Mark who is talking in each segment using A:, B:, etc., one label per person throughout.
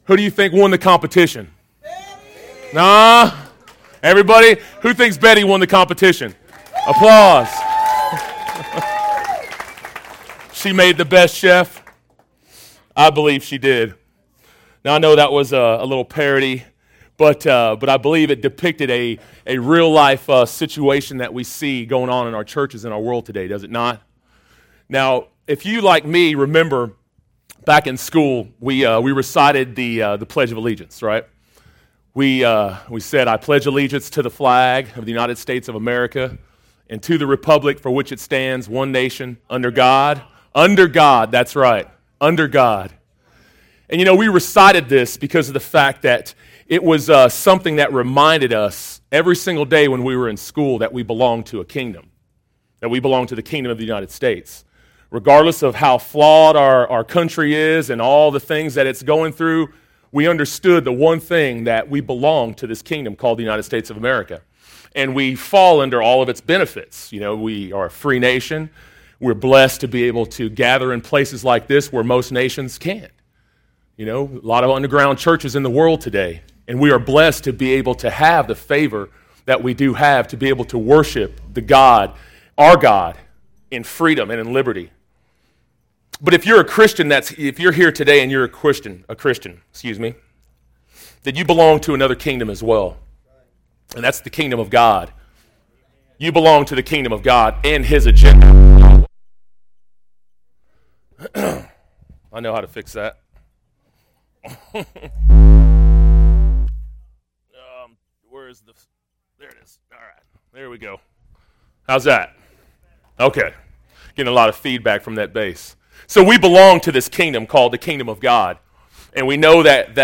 A: Who do you think won the competition? Nah. Everybody, who thinks Betty won the competition? Applause. She made the best chef. I believe she did. Now, I know that was a little parody, but I believe it depicted a real-life situation that we see going on in our churches and our world today, does it not? Now, if you, like me, remember back in school, we recited the Pledge of Allegiance, right? We said, I pledge allegiance to the flag of the United States of America and to the republic for which it stands, one nation, under God, that's right, under God. And you know, we recited this because of the fact that it was something that reminded us every single day when we were in school that we belong to a kingdom, that we belong to the kingdom of the United States. Regardless of how flawed our country is and all the things that it's going through, we understood the one thing, that we belong to this kingdom called the United States of America. And we fall under all of its benefits. You know, we are a free nation. We're blessed to be able to gather in places like this where most nations can't. You know, a lot of underground churches in the world today. And we are blessed to be able to have the favor that we do have, to be able to worship the God, our God, in freedom and in liberty. But if you're a Christian, if you're here today and you're a Christian, then you belong to another kingdom as well. And that's the kingdom of God. You belong to the kingdom of God and his agenda. I know how to fix that. There it is. All right, there we go. How's that? Okay. Getting a lot of feedback from that bass. So we belong to this kingdom called the kingdom of God. And we know that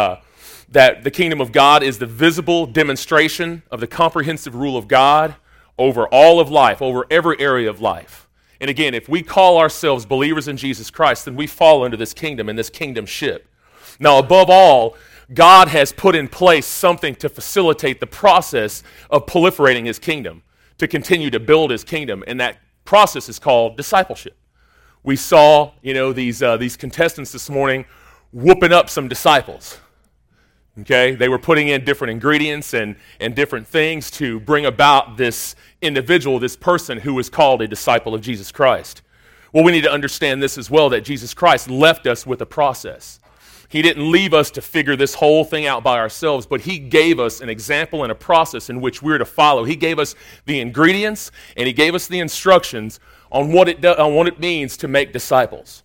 A: the kingdom of God is the visible demonstration of the comprehensive rule of God over all of life, over every area of life. And again, if we call ourselves believers in Jesus Christ, then we fall under this kingdom and this kingdomship. Now, above all, God has put in place something to facilitate the process of proliferating his kingdom, to continue to build his kingdom, and that process is called discipleship. We saw, these contestants this morning whooping up some disciples. Okay, they were putting in different ingredients and different things to bring about this individual, this person who is called a disciple of Jesus Christ. Well, we need to understand this as well, that Jesus Christ left us with a process. He didn't leave us to figure this whole thing out by ourselves, but he gave us an example and a process in which we're to follow. He gave us the ingredients and he gave us the instructions on what it means to make disciples.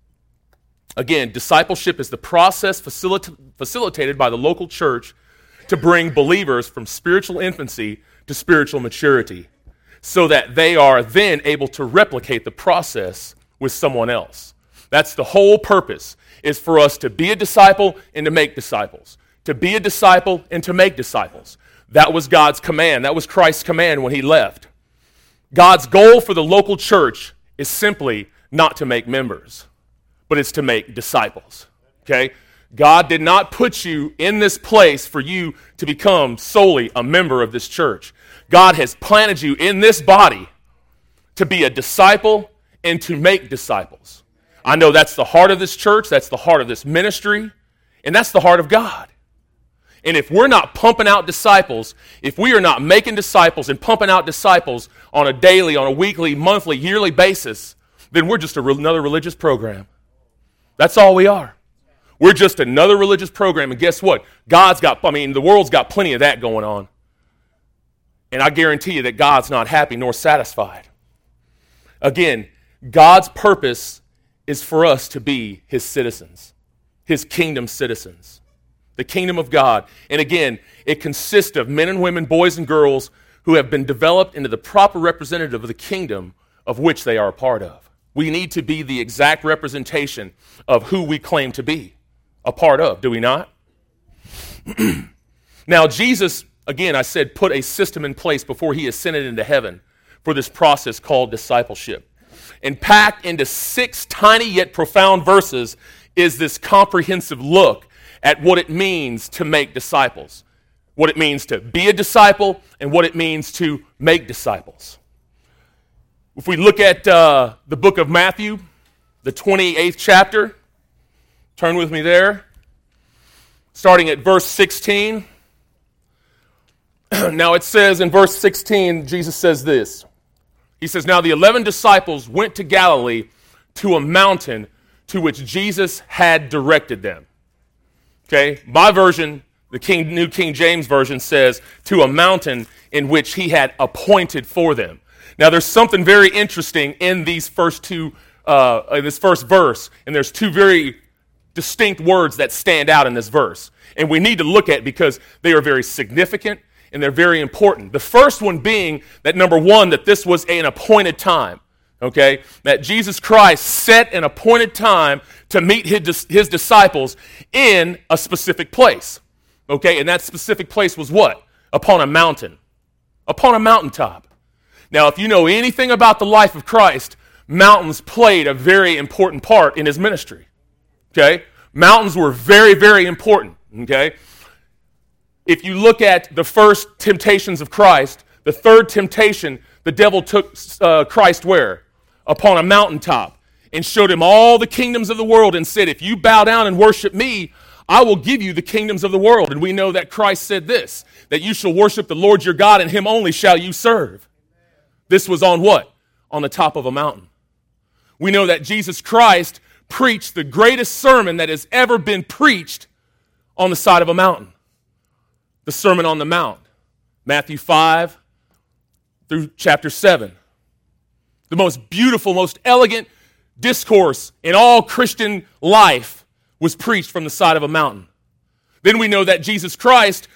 A: Again, discipleship is the process facilitated by the local church to bring believers from spiritual infancy to spiritual maturity, so that they are then able to replicate the process with someone else. That's the whole purpose, is for us to be a disciple and to make disciples. To be a disciple and to make disciples. That was God's command. That was Christ's command when he left. God's goal for the local church is simply not to make members, but it's to make disciples, okay? God did not put you in this place for you to become solely a member of this church. God has planted you in this body to be a disciple and to make disciples. I know that's the heart of this church, that's the heart of this ministry, and that's the heart of God. And if we're not pumping out disciples, if we are not making disciples and pumping out disciples on a daily, on a weekly, monthly, yearly basis, then we're just another religious program. That's all we are. We're just another religious program, and guess what? The world's got plenty of that going on. And I guarantee you that God's not happy nor satisfied. Again, God's purpose is for us to be his citizens, his kingdom citizens, the kingdom of God. And again, it consists of men and women, boys and girls who have been developed into the proper representative of the kingdom of which they are a part of. We need to be the exact representation of who we claim to be a part of, do we not? Now, Jesus, again, I said, put a system in place before he ascended into heaven for this process called discipleship. And packed into 6 tiny yet profound verses is this comprehensive look at what it means to make disciples, what it means to be a disciple, and what it means to make disciples. If we look at the book of Matthew, the 28th chapter, turn with me there. starting at verse 16. Now it says in verse 16, Jesus says this. He says, "Now the 11 disciples went to Galilee to a mountain to which Jesus had directed them." Okay, my version, the New King James Version, says, to a mountain in which he had appointed for them. Now there's something very interesting in these first two, in this first verse, and there's two very distinct words that stand out in this verse. And we need to look at because they are very significant and they're very important. The first one being that, number one, that this was an appointed time. Okay, that Jesus Christ set an appointed time to meet his disciples in a specific place. Okay, and that specific place was what? Upon a mountain. Upon a mountaintop. Now, if you know anything about the life of Christ, mountains played a very important part in his ministry. Okay, mountains were very, very important. Okay, if you look at the first temptations of Christ, the third temptation, the devil took Christ where? Upon a mountaintop, and showed him all the kingdoms of the world and said, if you bow down and worship me, I will give you the kingdoms of the world. And we know that Christ said this, that you shall worship the Lord your God, and him only shall you serve. This was on what? On the top of a mountain. We know that Jesus Christ preached the greatest sermon that has ever been preached on the side of a mountain. The Sermon on the Mount. Matthew 5 through chapter 7. The most beautiful, most elegant discourse in all Christian life was preached from the side of a mountain. Then we know that Jesus Christ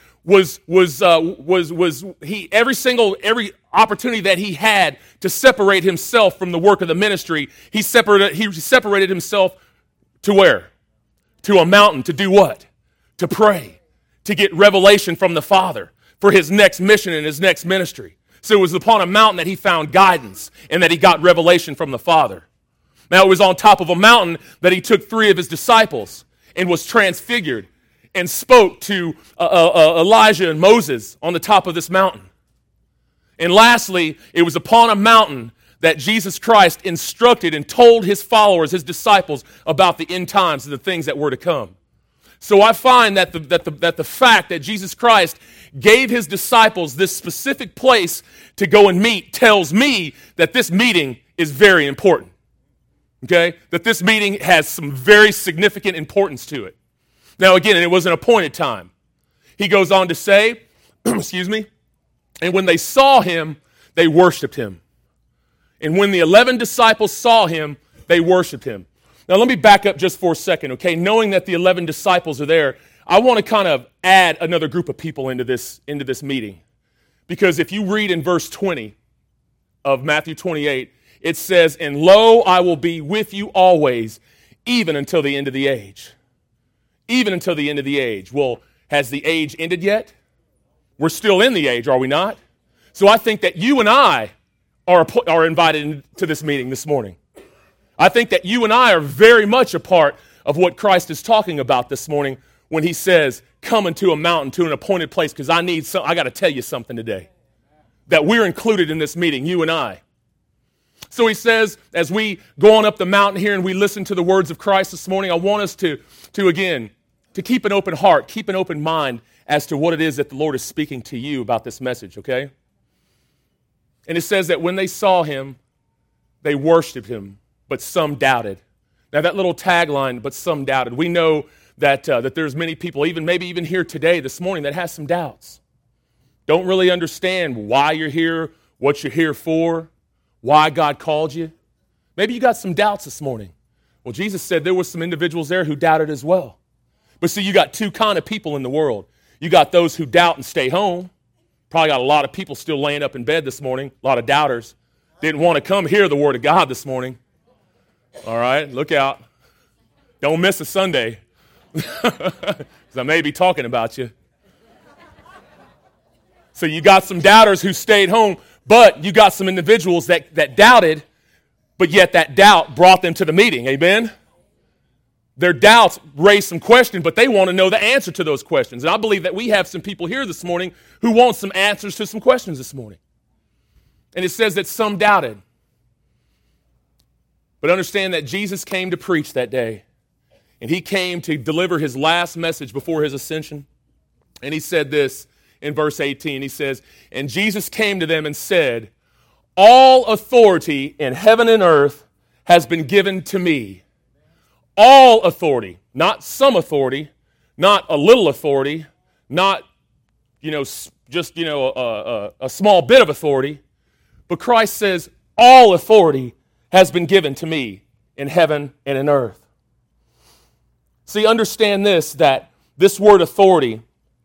A: every opportunity that he had to separate himself from the work of the ministry, he separated himself to where? To a mountain to do what? To pray, to get revelation from the Father for his next mission and his next ministry. So it was upon a mountain that he found guidance and that he got revelation from the Father. Now it was on top of a mountain that he took 3 of his disciples and was transfigured and spoke to Elijah and Moses on the top of this mountain. And lastly, it was upon a mountain that Jesus Christ instructed and told his followers, his disciples, about the end times and the things that were to come. So I find that the fact that Jesus Christ gave his disciples this specific place to go and meet tells me that this meeting is very important. Okay? That this meeting has some very significant importance to it. Now again, it was an appointed time. He goes on to say, excuse me, and when they saw him, they worshiped him. And when the 11 disciples saw him, they worshiped him. Now, let me back up just for a second, okay? Knowing that the 11 disciples are there, I want to kind of add another group of people into this meeting. Because if you read in verse 20 of Matthew 28, it says, and lo, I will be with you always, even until the end of the age. Even until the end of the age. Well, has the age ended yet? We're still in the age, are we not? So I think that you and I are invited to this meeting this morning. I think that you and I are very much a part of what Christ is talking about this morning when he says, come into a mountain, to an appointed place, because I got to tell you something today. That we're included in this meeting, you and I. So he says, as we go on up the mountain here and we listen to the words of Christ this morning, I want us to keep an open heart, keep an open mind as to what it is that the Lord is speaking to you about this message, okay? And it says that when they saw him, they worshiped him, but some doubted. Now that little tagline, but some doubted. We know that there's many people, maybe even here today, this morning, that has some doubts. Don't really understand why you're here, what you're here for, why God called you. Maybe you got some doubts this morning. Well, Jesus said there were some individuals there who doubted as well. But see, you got two kind of people in the world. You got those who doubt and stay home. Probably got a lot of people still laying up in bed this morning, a lot of doubters. Didn't want to come hear the word of God this morning. All right, look out. Don't miss a Sunday, because I may be talking about you. So you got some doubters who stayed home, but you got some individuals that doubted, but yet that doubt brought them to the meeting, amen? Their doubts raised some questions, but they want to know the answer to those questions. And I believe that we have some people here this morning who want some answers to some questions this morning. And it says that some doubted. But understand that Jesus came to preach that day. And he came to deliver his last message before his ascension. And he said this in verse 18. He says, "And Jesus came to them and said, 'All authority in heaven and earth has been given to me.'" All authority, not some authority, not a little authority, not, just, a small bit of authority. But Christ says, all authority has been given to me in heaven and in earth. See, understand this, that this word authority,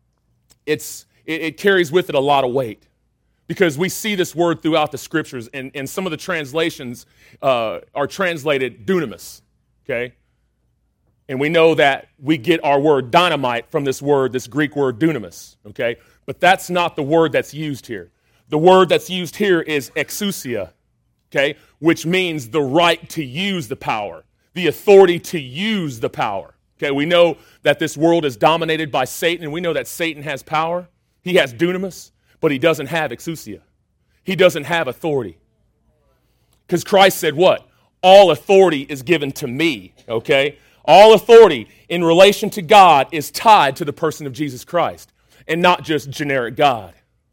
A: it carries with it a lot of weight. Because we see this word throughout the scriptures, and some of the translations are translated dunamis, okay? And we know that we get our word dynamite from this Greek word dunamis, okay? But that's not the word that's used here. The word that's used here is exousia, okay? Which means the right to use the power, the authority to use the power, okay? We know that this world is dominated by Satan, and we know that Satan has power. He has dunamis, but he doesn't have exousia. He doesn't have authority. Because Christ said what? All authority is given to me, okay? All authority in relation to God is tied to the person of Jesus Christ, and not just generic God.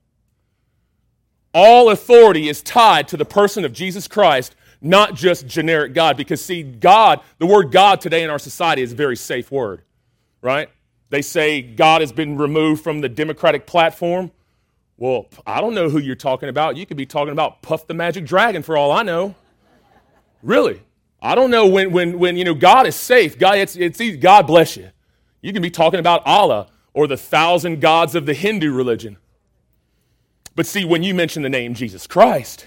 A: All authority is tied to the person of Jesus Christ, not just generic God. Because see, God, the word God today in our society is a very safe word, right? They say God has been removed from the Democratic platform. Well, I don't know who you're talking about. You could be talking about Puff the Magic Dragon for all I know. Really. I don't know when God is safe. God, it's easy. God bless you. You can be talking about Allah or the 1,000 gods of the Hindu religion. But see, when you mention the name Jesus Christ,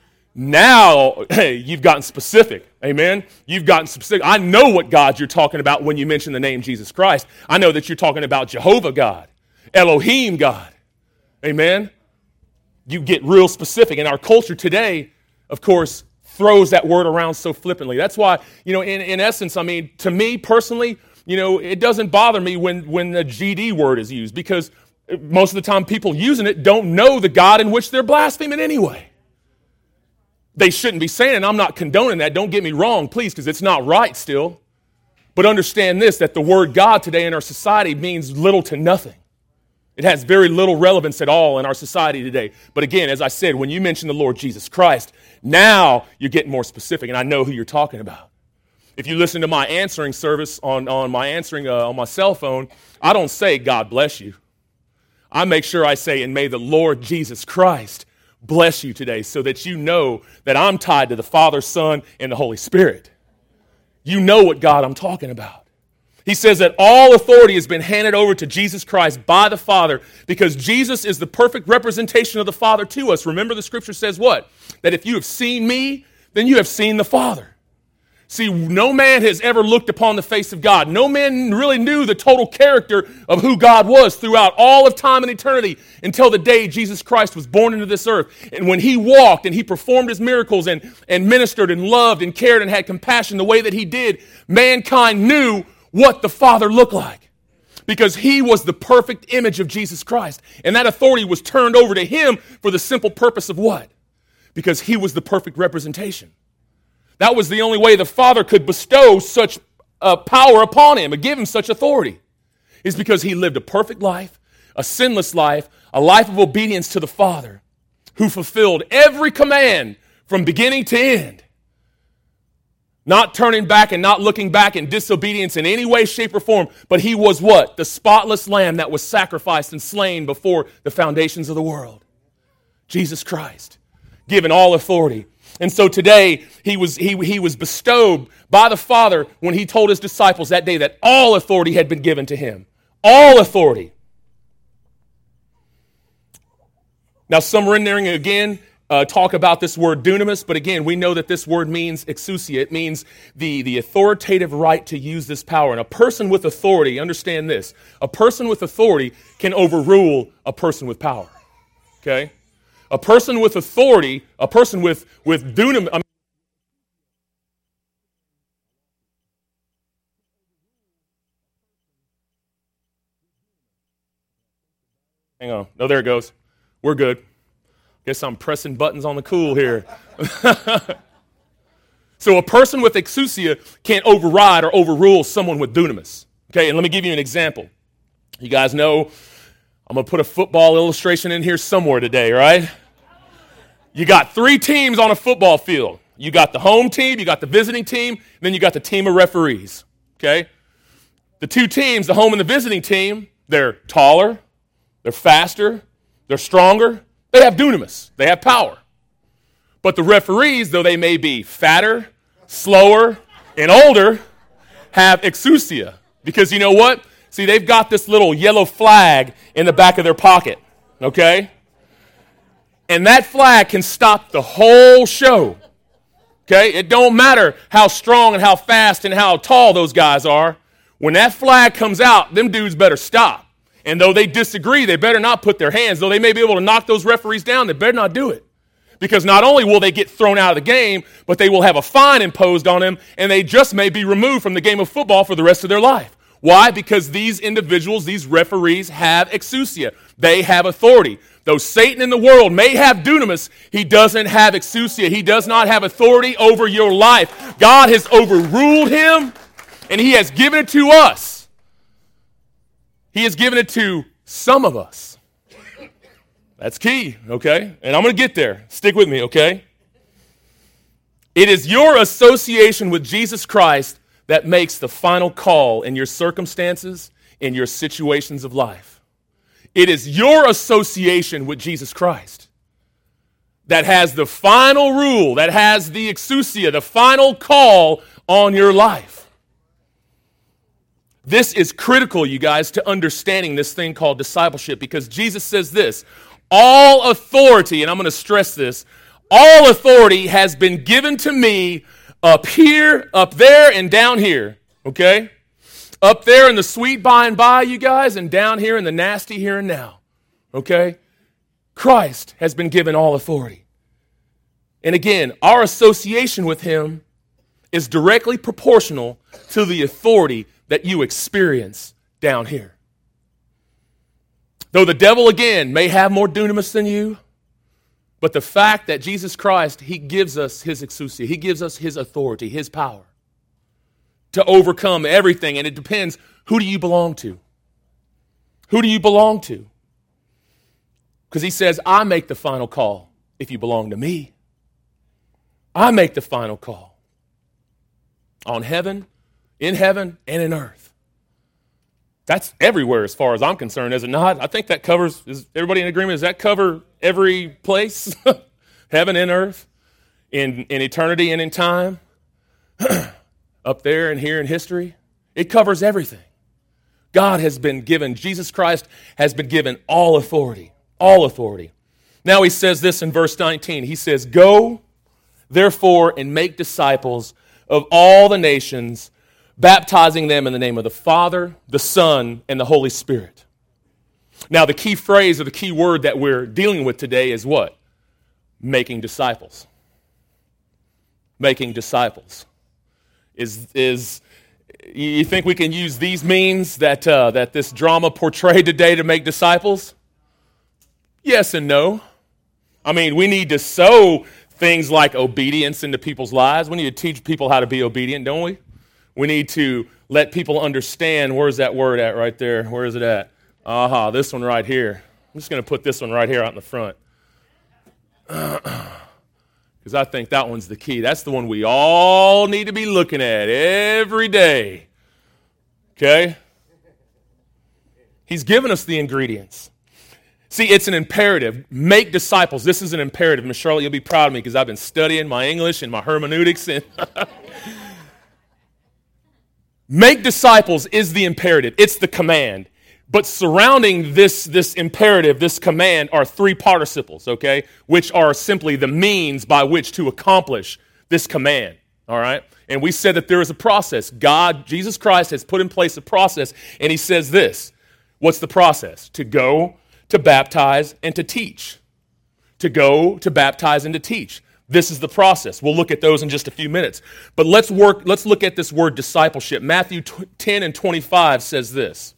A: now, hey, you've gotten specific. Amen? You've gotten specific. I know what God you're talking about when you mention the name Jesus Christ. I know that you're talking about Jehovah God, Elohim God. Amen? You get real specific. And our culture today, of course, throws that word around so flippantly. That's why, in essence, I mean, to me personally, it doesn't bother me when the GD word is used, because most of the time people using it don't know the God in which they're blaspheming anyway. They shouldn't be saying it. I'm not condoning that. Don't get me wrong, please, because it's not right still. But understand this, that the word God today in our society means little to nothing. It has very little relevance at all in our society today. But again, as I said, when you mention the Lord Jesus Christ, now you're getting more specific, and I know who you're talking about. If you listen to my answering service on my cell phone, I don't say God bless you. I make sure I say, and may the Lord Jesus Christ bless you today, so that you know that I'm tied to the Father, Son, and the Holy Spirit. You know what God I'm talking about. He says that all authority has been handed over to Jesus Christ by the Father, because Jesus is the perfect representation of the Father to us. Remember, the scripture says what? That if you have seen me, then you have seen the Father. See, no man has ever looked upon the face of God. No man really knew the total character of who God was throughout all of time and eternity until the day Jesus Christ was born into this earth. And when he walked and he performed his miracles and ministered and loved and cared and had compassion the way that he did, mankind knew what the Father looked like, because he was the perfect image of Jesus Christ. And that authority was turned over to him for the simple purpose of what? Because he was the perfect representation. That was the only way the Father could bestow such power upon him and give him such authority, is because he lived a perfect life, a sinless life, a life of obedience to the Father, who fulfilled every command from beginning to end. Not turning back and not looking back in disobedience in any way, shape, or form. But he was what? The spotless lamb that was sacrificed and slain before the foundations of the world. Jesus Christ, given all authority. And so today, he was bestowed by the Father when he told his disciples that day that all authority had been given to him. All authority. Now, some rendering again talk about this word dunamis, but again, we know that this word means exousia. It means the authoritative right to use this power. And a person with authority, understand this, a person with authority can overrule a person with power. Okay? A person with authority, a person with dunamis. Hang on. No, there it goes. We're good. Guess I'm pressing buttons on the cool here. So a person with exousia can't override or overrule someone with dunamis. Okay, and let me give you an example. You guys know I'm going to put a football illustration in here somewhere today, right? You got 3 teams on a football field. You got the home team, you got the visiting team, and then you got the team of referees, okay? The 2 teams, the home and the visiting team, they're taller, they're faster, they're stronger, they have dunamis, they have power. But the referees, though they may be fatter, slower, and older, have exousia. Because you know what? See, they've got this little yellow flag in the back of their pocket, okay? And that flag can stop the whole show, okay? It don't matter how strong and how fast and how tall those guys are. When that flag comes out, them dudes better stop. And though they disagree, they better not put their hands. Though they may be able to knock those referees down, they better not do it. Because not only will they get thrown out of the game, but they will have a fine imposed on them, and they just may be removed from the game of football for the rest of their life. Why? Because these individuals, these referees, have exousia. They have authority. Though Satan in the world may have dunamis, he doesn't have exousia. He does not have authority over your life. God has overruled him, and he has given it to us. He has given it to some of us. That's key, okay? And I'm going to get there. Stick with me, okay? It is your association with Jesus Christ that makes the final call in your circumstances, in your situations of life. It is your association with Jesus Christ that has the final rule, that has the exousia, the final call on your life. This is critical, you guys, to understanding this thing called discipleship, because Jesus says this: all authority, and I'm going to stress this, all authority has been given to me up here, up there, and down here, okay? Up there in the sweet by and by, you guys, and down here in the nasty here and now, okay? Christ has been given all authority. And again, our association with him is directly proportional to the authority that you experience down here. Though the devil, again, may have more dunamis than you, but the fact that Jesus Christ, he gives us his exousia, he gives us his authority, his power to overcome everything. And it depends, who do you belong to? Who do you belong to? Because he says, I make the final call if you belong to me. I make the final call on heaven, in heaven, and in earth. That's everywhere as far as I'm concerned, is it not? I think that covers, is everybody in agreement? Does that cover every place? Heaven and earth, in eternity and in time, up there and here in history? It covers everything. God has been given, Jesus Christ has been given all authority, all authority. Now he says this in verse 19. He says, go, therefore, and make disciples of all the nations, baptizing them in the name of the Father, the Son, and the Holy Spirit. Now, the key phrase or the key word that we're dealing with today is what? Making disciples. Making disciples. Is you think we can use these means that this drama portrayed today to make disciples? Yes and no. I mean, we need to sow things like obedience into people's lives. We need to teach people how to be obedient, don't we? We need to let people understand, where's that word at right there? Where is it at? This one right here. I'm just going to put this one right here out in the front. Because I think that one's the key. That's the one we all need to be looking at every day. Okay? He's given us the ingredients. See, it's an imperative. Make disciples. This is an imperative. Miss Charlotte, you'll be proud of me because I've been studying my English and my hermeneutics. And make disciples is the imperative. It's the command. But surrounding this imperative, this command, are three participles, okay, which are simply the means by which to accomplish this command, all right? And we said that there is a process. God, Jesus Christ, has put in place a process, and he says this. What's the process? To go, to baptize, and to teach. To go, to baptize, and to teach. This is the process. We'll look at those in just a few minutes. But let's look at this word discipleship. Matthew 10 and 25 says this.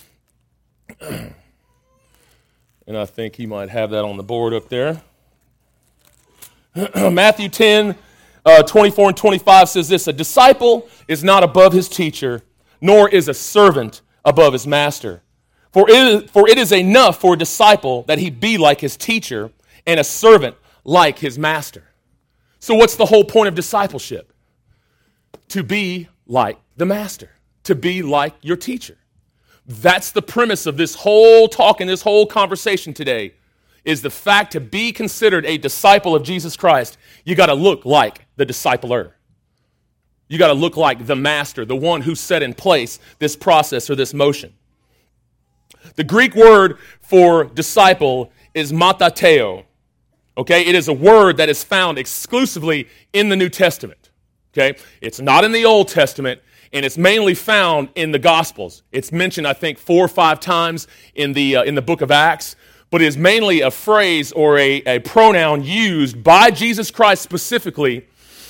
A: And I think he might have that on the board up there. Matthew 10, 24 and 25 says this: a disciple is not above his teacher, nor is a servant above his master. For it is enough for a disciple that he be like his teacher, and a servant like his master. So what's the whole point of discipleship? To be like the master, to be like your teacher. That's the premise of this whole talk and this whole conversation today, is the fact to be considered a disciple of Jesus Christ, you got to look like the discipler. You got to look like the master, the one who set in place this process or this motion. The Greek word for disciple is matateo. Okay, it is a word that is found exclusively in the New Testament. Okay, it's not in the Old Testament, and it's mainly found in the Gospels. It's mentioned, I think, 4 or 5 times in the book of Acts, but it is mainly a phrase or a pronoun used by Jesus Christ specifically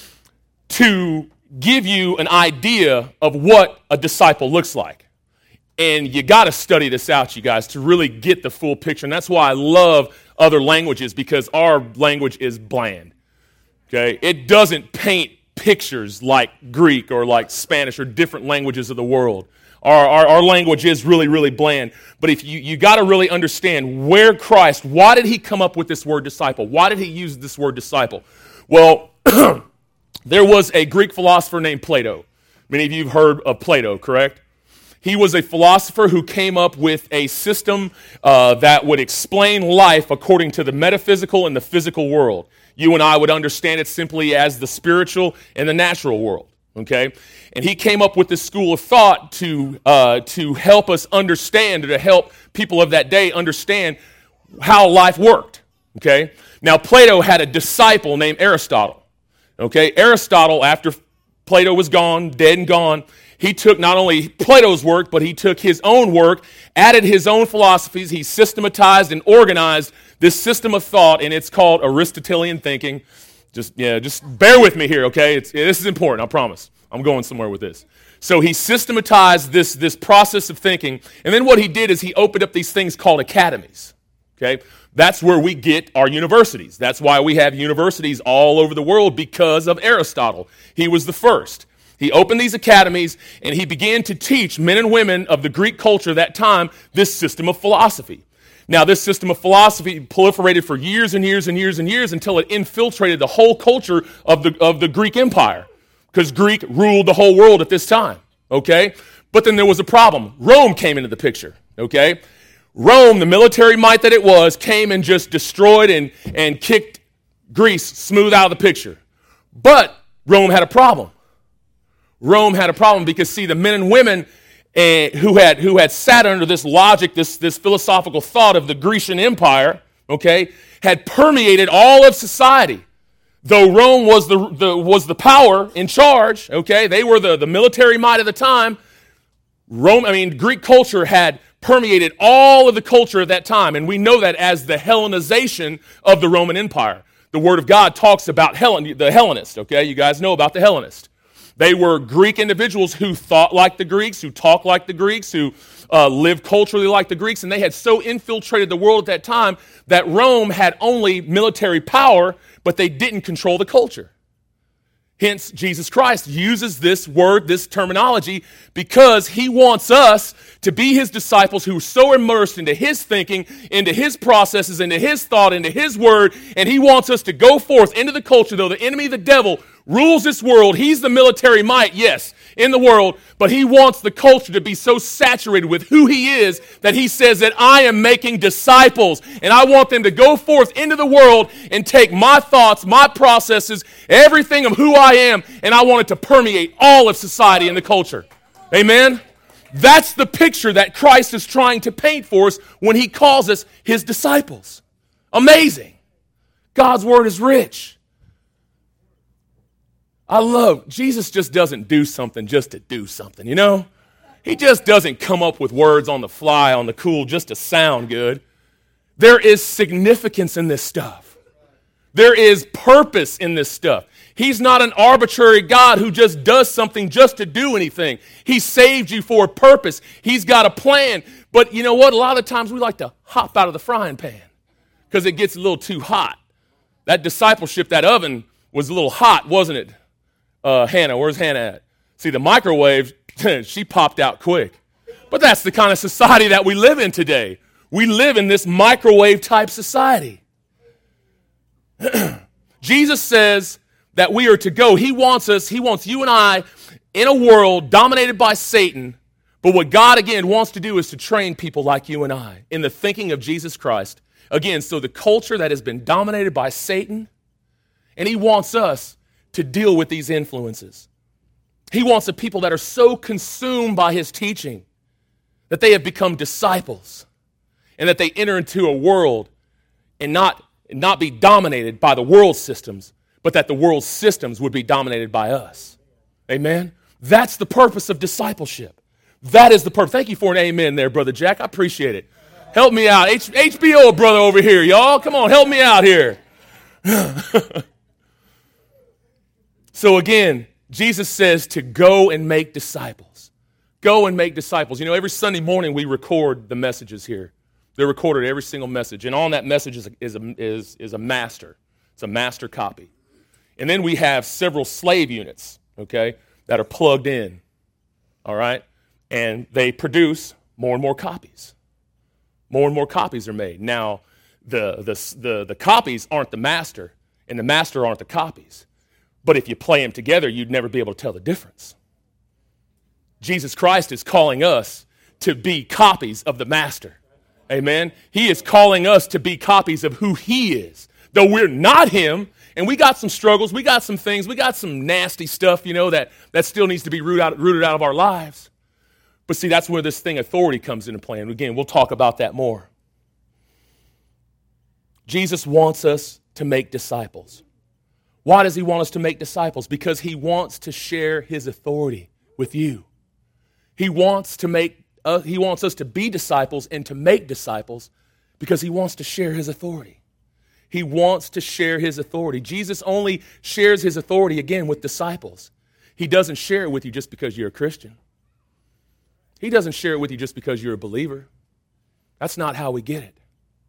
A: to give you an idea of what a disciple looks like. And you got to study this out, you guys, to really get the full picture. And that's why I love other languages, because our language is bland. Okay? It doesn't paint pictures like Greek or like Spanish or different languages of the world. Our language is really, really bland. But if you got to really understand where Christ, why did he come up with this word disciple? Why did he use this word disciple? Well, there was a Greek philosopher named Plato. Many of you have heard of Plato, correct? He was a philosopher who came up with a system that would explain life according to the metaphysical and the physical world. You and I would understand it simply as the spiritual and the natural world, okay? And he came up with this school of thought to help us understand, or to help people of that day understand how life worked, okay? Now, Plato had a disciple named Aristotle, okay? Aristotle, after Plato was gone, dead and gone, he took not only Plato's work, but he took his own work, added his own philosophies. He systematized and organized this system of thought, and it's called Aristotelian thinking. Just bear with me here, okay? This is important, I promise. I'm going somewhere with this. So he systematized this process of thinking, and then what he did is he opened up these things called academies, okay? That's where we get our universities. That's why we have universities all over the world, because of Aristotle. He was the first. He opened these academies, and he began to teach men and women of the Greek culture that time this system of philosophy. Now, this system of philosophy proliferated for years and years and years and years until it infiltrated the whole culture of the Greek Empire, because Greek ruled the whole world at this time, okay? But then there was a problem. Rome came into the picture, okay? Rome, the military might that it was, came and just destroyed and kicked Greece smooth out of the picture. But Rome had a problem. Rome had a problem because, see, the men and women who had sat under this logic, this philosophical thought of the Grecian Empire, okay, had permeated all of society. Though Rome was the power in charge, okay, they were the military might of the time. Greek culture had permeated all of the culture of that time, and we know that as the Hellenization of the Roman Empire. The Word of God talks about the Hellenist, okay? You guys know about the Hellenist. They were Greek individuals who thought like the Greeks, who talked like the Greeks, who lived culturally like the Greeks, and they had so infiltrated the world at that time that Rome had only military power, but they didn't control the culture. Hence, Jesus Christ uses this word, this terminology, because he wants us to be his disciples who are so immersed into his thinking, into his processes, into his thought, into his word, and he wants us to go forth into the culture. Though the enemy, the devil, rules this world, he's the military might, yes, in the world, but he wants the culture to be so saturated with who he is that he says that I am making disciples, and I want them to go forth into the world and take my thoughts, my processes, everything of who I am, and I want it to permeate all of society and the culture. Amen? That's the picture that Christ is trying to paint for us when he calls us his disciples. Amazing. God's word is rich. Jesus just doesn't do something just to do something, you know? He just doesn't come up with words on the fly, on the cool, just to sound good. There is significance in this stuff. There is purpose in this stuff. He's not an arbitrary God who just does something just to do anything. He saved you for a purpose. He's got a plan. But you know what? A lot of times we like to hop out of the frying pan because it gets a little too hot. That discipleship, that oven, was a little hot, wasn't it? Hannah, where's Hannah at? See, the microwave, she popped out quick. But that's the kind of society that we live in today. We live in this microwave type society. Jesus says that we are to go. He wants you and I in a world dominated by Satan. But what God, again, wants to do is to train people like you and I in the thinking of Jesus Christ. Again, so the culture that has been dominated by Satan, and he wants us to deal with these influences. He wants the people that are so consumed by his teaching that they have become disciples and that they enter into a world and not be dominated by the world systems, but that the world systems would be dominated by us. Amen? That's the purpose of discipleship. That is the purpose. Thank you for an amen there, Brother Jack. I appreciate it. Help me out. HBO brother over here, y'all. Come on, help me out here. So again, Jesus says to go and make disciples. Go and make disciples. You know, every Sunday morning we record the messages here. They're recorded, every single message. And on that message is a master. It's a master copy. And then we have several slave units, okay, that are plugged in. All right? And they produce more and more copies. More and more copies are made. Now, the copies aren't the master, and the master aren't the copies. But if you play them together, you'd never be able to tell the difference. Jesus Christ is calling us to be copies of the master. Amen? He is calling us to be copies of who he is. Though we're not him, and we got some struggles, we got some things, we got some nasty stuff, you know, that still needs to be rooted out of our lives. But see, that's where this thing authority comes into play. And again, we'll talk about that more. Jesus wants us to make disciples. Why does he want us to make disciples? Because he wants to share his authority with you. He wants us to be disciples and to make disciples because he wants to share his authority. He wants to share his authority. Jesus only shares his authority, again, with disciples. He doesn't share it with you just because you're a Christian. He doesn't share it with you just because you're a believer. That's not how we get it.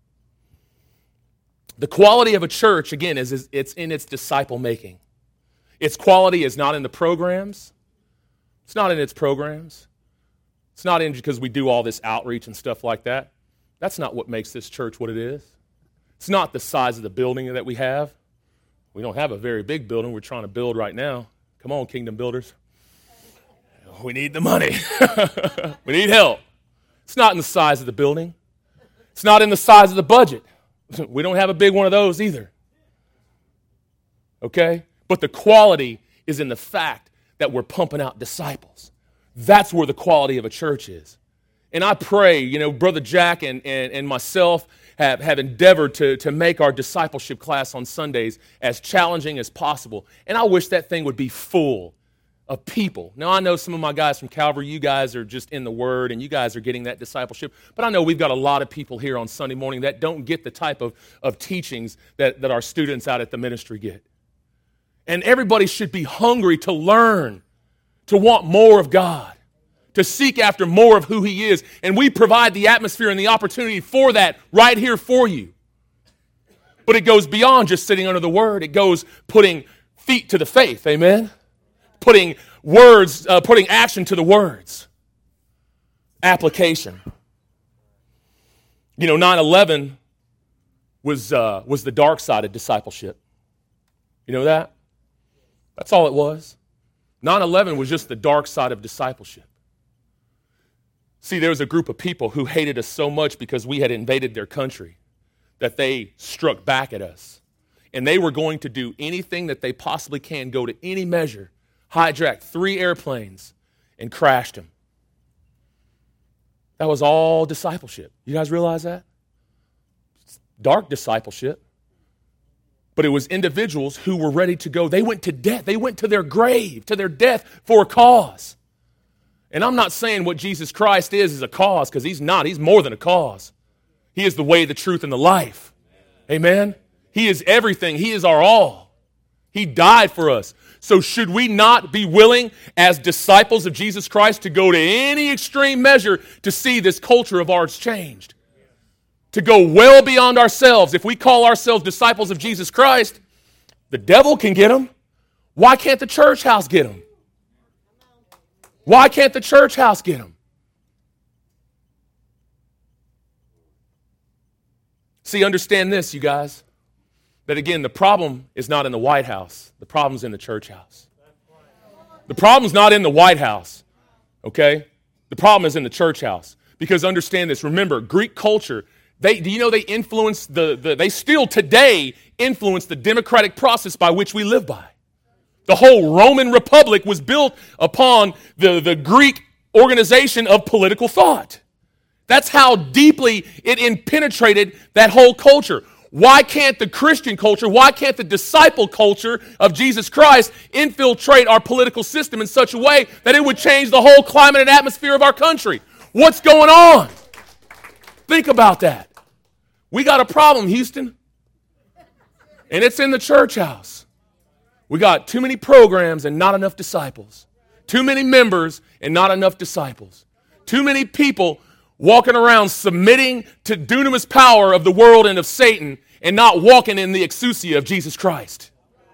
A: The quality of a church, again, is it's in its disciple making. Its quality is not in the programs. It's not in its programs. It's not in because we do all this outreach and stuff like that. That's not what makes this church what it is. It's not the size of the building that we have. We don't have a very big building we're trying to build right now. Come on, kingdom builders. We need the money. We need help. It's not in the size of the building. It's not in the size of the budget. We don't have a big one of those either. Okay? But the quality is in the fact that we're pumping out disciples. That's where the quality of a church is. And I pray, you know, Brother Jack and myself have endeavored to make our discipleship class on Sundays as challenging as possible. And I wish that thing would be full of people. Now, I know some of my guys from Calvary, you guys are just in the Word, and you guys are getting that discipleship. But I know we've got a lot of people here on Sunday morning that don't get the type of teachings that our students out at the ministry get. And everybody should be hungry to learn, to want more of God, to seek after more of who he is. And we provide the atmosphere and the opportunity for that right here for you. But it goes beyond just sitting under the Word. It goes putting feet to the faith, amen? Putting action to the words. Application. You know, 9/11 was the dark side of discipleship. You know that? That's all it was. 9/11 was just the dark side of discipleship. See, there was a group of people who hated us so much because we had invaded their country that they struck back at us. And they were going to do anything that they possibly can, go to any measure, hijacked 3 airplanes and crashed them. That was all discipleship. You guys realize that? It's dark discipleship. But it was individuals who were ready to go. They went to death. They went to their grave, to their death for a cause. And I'm not saying what Jesus Christ is a cause, because he's not. He's more than a cause. He is the way, the truth, and the life. Amen? He is everything. He is our all. He died for us. So should we not be willing as disciples of Jesus Christ to go to any extreme measure to see this culture of ours changed? To go well beyond ourselves. If we call ourselves disciples of Jesus Christ, The devil can get them. Why can't the church house get them? Why can't the church house get them? See, understand this, you guys, that again, the problem is not in the White House. The problem's in the church house. The problem's not in the White House, okay? The problem is in the church house. Because understand this, remember, Greek culture, do you know they influence they still today influence the democratic process by which we live by. The whole Roman Republic was built upon the Greek organization of political thought. That's how deeply it penetrated that whole culture. Why can't the Christian culture, why can't the disciple culture of Jesus Christ infiltrate our political system in such a way that it would change the whole climate and atmosphere of our country? What's going on? Think about that. We got a problem, Houston. And it's in the church house. We got too many programs and not enough disciples. Too many members and not enough disciples. Too many people walking around submitting to dunamis power of the world and of Satan and not walking in the exousia of Jesus Christ.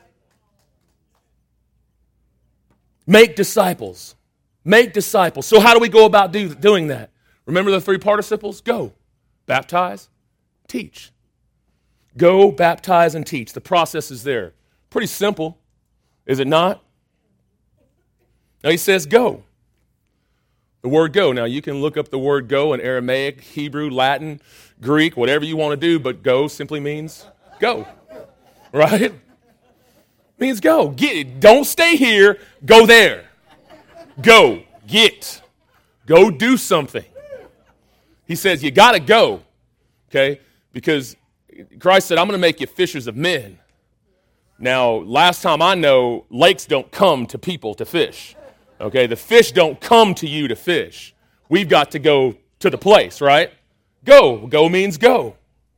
A: Make disciples. Make disciples. So how do we go about doing that? Remember the three participles? Go, baptize, teach. Go, baptize, and teach. The process is there. Pretty simple, is it not? Now he says go. The word go. Now, you can look up the word go in Aramaic, Hebrew, Latin, Greek, whatever you want to do, but go simply means go, right? Means go. Get it. Don't stay here. Go there. Go. Get. Go do something. He says you got to go, okay? Because Christ said, I'm going to make you fishers of men. Now, last time I know, lakes don't come to people to fish. Okay, the fish don't come to you to fish. We've got to go to the place, right? Go. Go means go.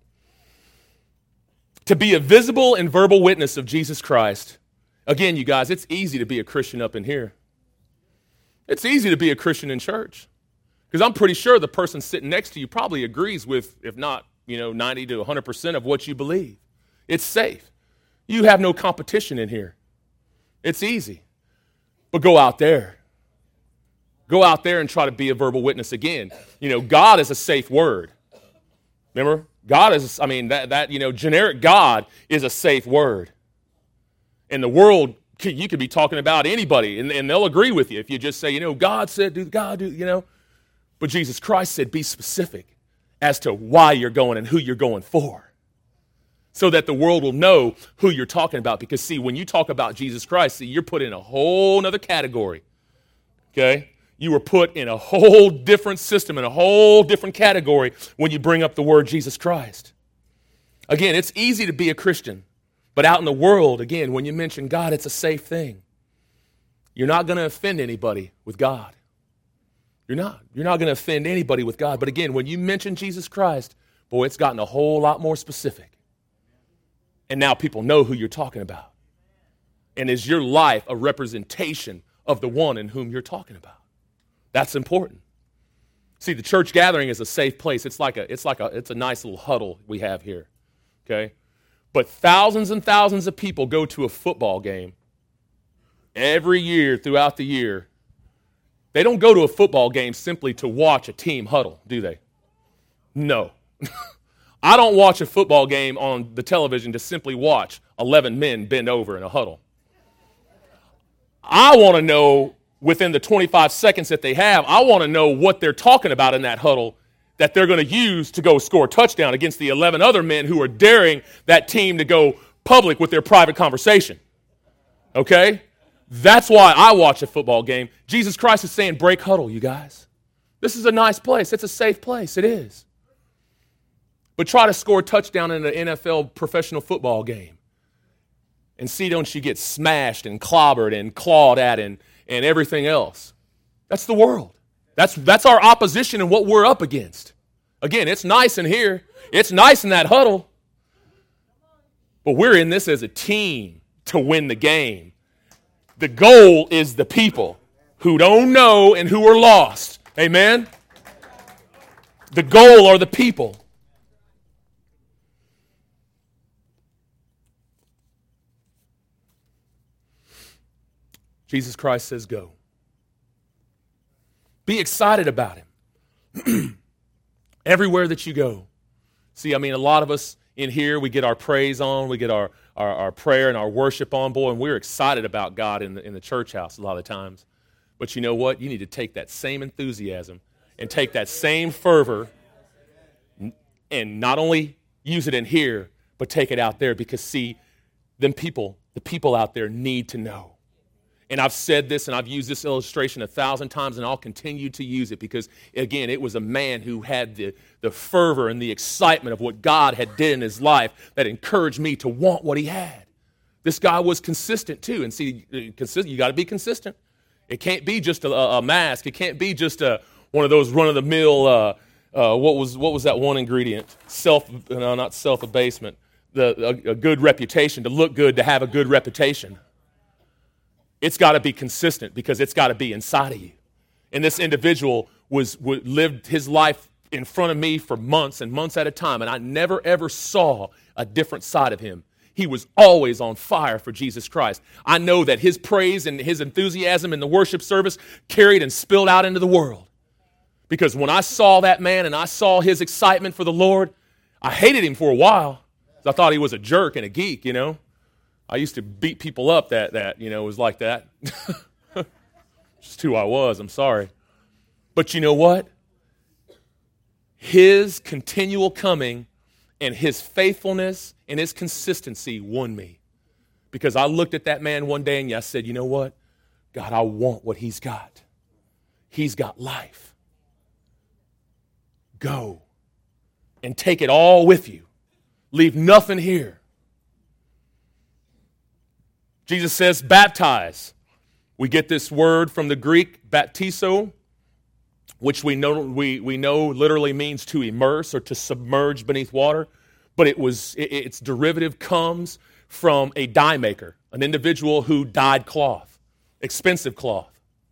A: To be a visible and verbal witness of Jesus Christ. Again, you guys, it's easy to be a Christian up in here. It's easy to be a Christian in church. Because I'm pretty sure the person sitting next to you probably agrees with, if not, 90 to 100% of what you believe. It's safe. You have no competition in here. It's easy. But go out there. Go out there and try to be a verbal witness again. God is a safe word. Remember? God is, generic God is a safe word. In the world, you could be talking about anybody, and they'll agree with you if you just say, God said, do. But Jesus Christ said, be specific as to why you're going and who you're going for. So that the world will know who you're talking about. Because, see, when you talk about Jesus Christ, you're put in a whole other category. Okay? You were put in a whole different system, in a whole different category when you bring up the word Jesus Christ. Again, it's easy to be a Christian. But out in the world, again, when you mention God, it's a safe thing. You're not going to offend anybody with God. You're not. You're not going to offend anybody with God. But again, when you mention Jesus Christ, boy, it's gotten a whole lot more specific. And now people know who you're talking about. And is your life a representation of the one in whom you're talking about? That's important. See, the church gathering is a safe place. It's a nice little huddle we have here. Okay? But thousands and thousands of people go to a football game every year throughout the year. They don't go to a football game simply to watch a team huddle, do they? No. I don't watch a football game on the television to simply watch 11 men bend over in a huddle. I want to know, within the 25 seconds that they have, I want to know what they're talking about in that huddle that they're going to use to go score a touchdown against the 11 other men who are daring that team to go public with their private conversation. Okay? That's why I watch a football game. Jesus Christ is saying, break huddle, you guys. This is a nice place. It's a safe place. It is. But try to score a touchdown in an NFL professional football game. And see, don't you get smashed and clobbered and clawed at and everything else. That's the world. That's our opposition and what we're up against. Again, it's nice in here. It's nice in that huddle. But we're in this as a team to win the game. The goal is the people who don't know and who are lost. Amen? The goal are the people. Jesus Christ says go. Be excited about him. Everywhere that you go. See, I mean, a lot of us in here, we get our praise on, we get our prayer and our worship on, boy, and we're excited about God in the church house a lot of times. But you know what? You need to take that same enthusiasm and take that same fervor and not only use it in here, but take it out there, because, see, the people out there need to know. And I've said this and I've used this illustration 1,000 times, and I'll continue to use it because, again, it was a man who had the fervor and the excitement of what God had did in his life that encouraged me to want what he had. This guy was consistent too. And see, you got to be consistent. It can't be just a mask. It can't be just one of those run-of-the-mill, what was that one ingredient? Not self-abasement. A good reputation, to look good, to have a good reputation. It's got to be consistent because it's got to be inside of you. And this individual lived his life in front of me for months and months at a time, and I never, ever saw a different side of him. He was always on fire for Jesus Christ. I know that his praise and his enthusiasm in the worship service carried and spilled out into the world. Because when I saw that man and I saw his excitement for the Lord, I hated him for a while. I thought he was a jerk and a geek, you know. I used to beat people up that was like that. Just who I was, I'm sorry. But you know what? His continual coming and his faithfulness and his consistency won me. Because I looked at that man one day and I said, you know what? God, I want what he's got. He's got life. Go and take it all with you. Leave nothing here. Jesus says, baptize. We get this word from the Greek, baptizo, which we know literally means to immerse or to submerge beneath water. But its derivative comes from a dye maker, an individual who dyed cloth, expensive cloth.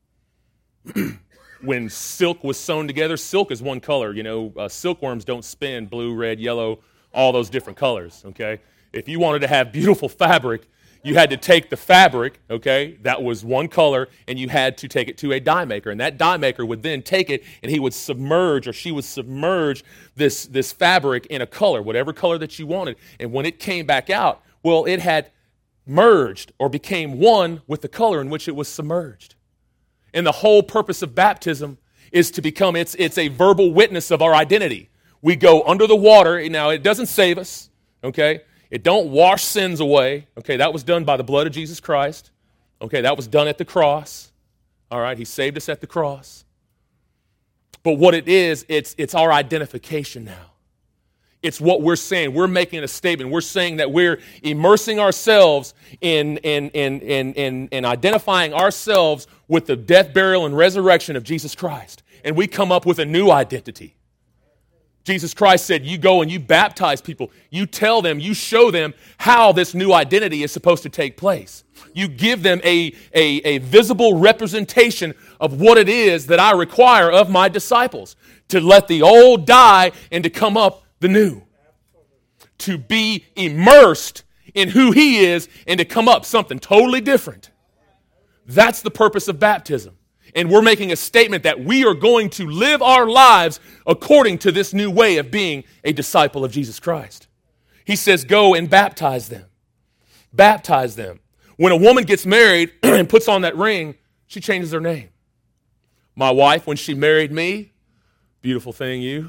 A: When silk was sewn together, silk is one color. Silkworms don't spin blue, red, yellow, all those different colors, okay? If you wanted to have beautiful fabric, you had to take the fabric, okay, that was one color, and you had to take it to a dye maker. And that dye maker would then take it, and he would submerge, or she would submerge this fabric in a color, whatever color that you wanted. And when it came back out, well, it had merged or became one with the color in which it was submerged. And the whole purpose of baptism is to become, it's a verbal witness of our identity. We go under the water. Now, it doesn't save us, okay? It don't wash sins away. Okay, that was done by the blood of Jesus Christ. Okay, that was done at the cross. All right, he saved us at the cross. But what it is, it's our identification now. It's what we're saying. We're making a statement. We're saying that we're immersing ourselves in identifying ourselves with the death, burial, and resurrection of Jesus Christ. And we come up with a new identity. Jesus Christ said, you go and you baptize people. You tell them, you show them how this new identity is supposed to take place. You give them a visible representation of what it is that I require of my disciples. To let the old die and to come up the new. To be immersed in who he is and to come up something totally different. That's the purpose of baptism. And we're making a statement that we are going to live our lives according to this new way of being a disciple of Jesus Christ. He says, go and baptize them. Baptize them. When a woman gets married and puts on that ring, she changes her name. My wife, when she married me, beautiful thing, you.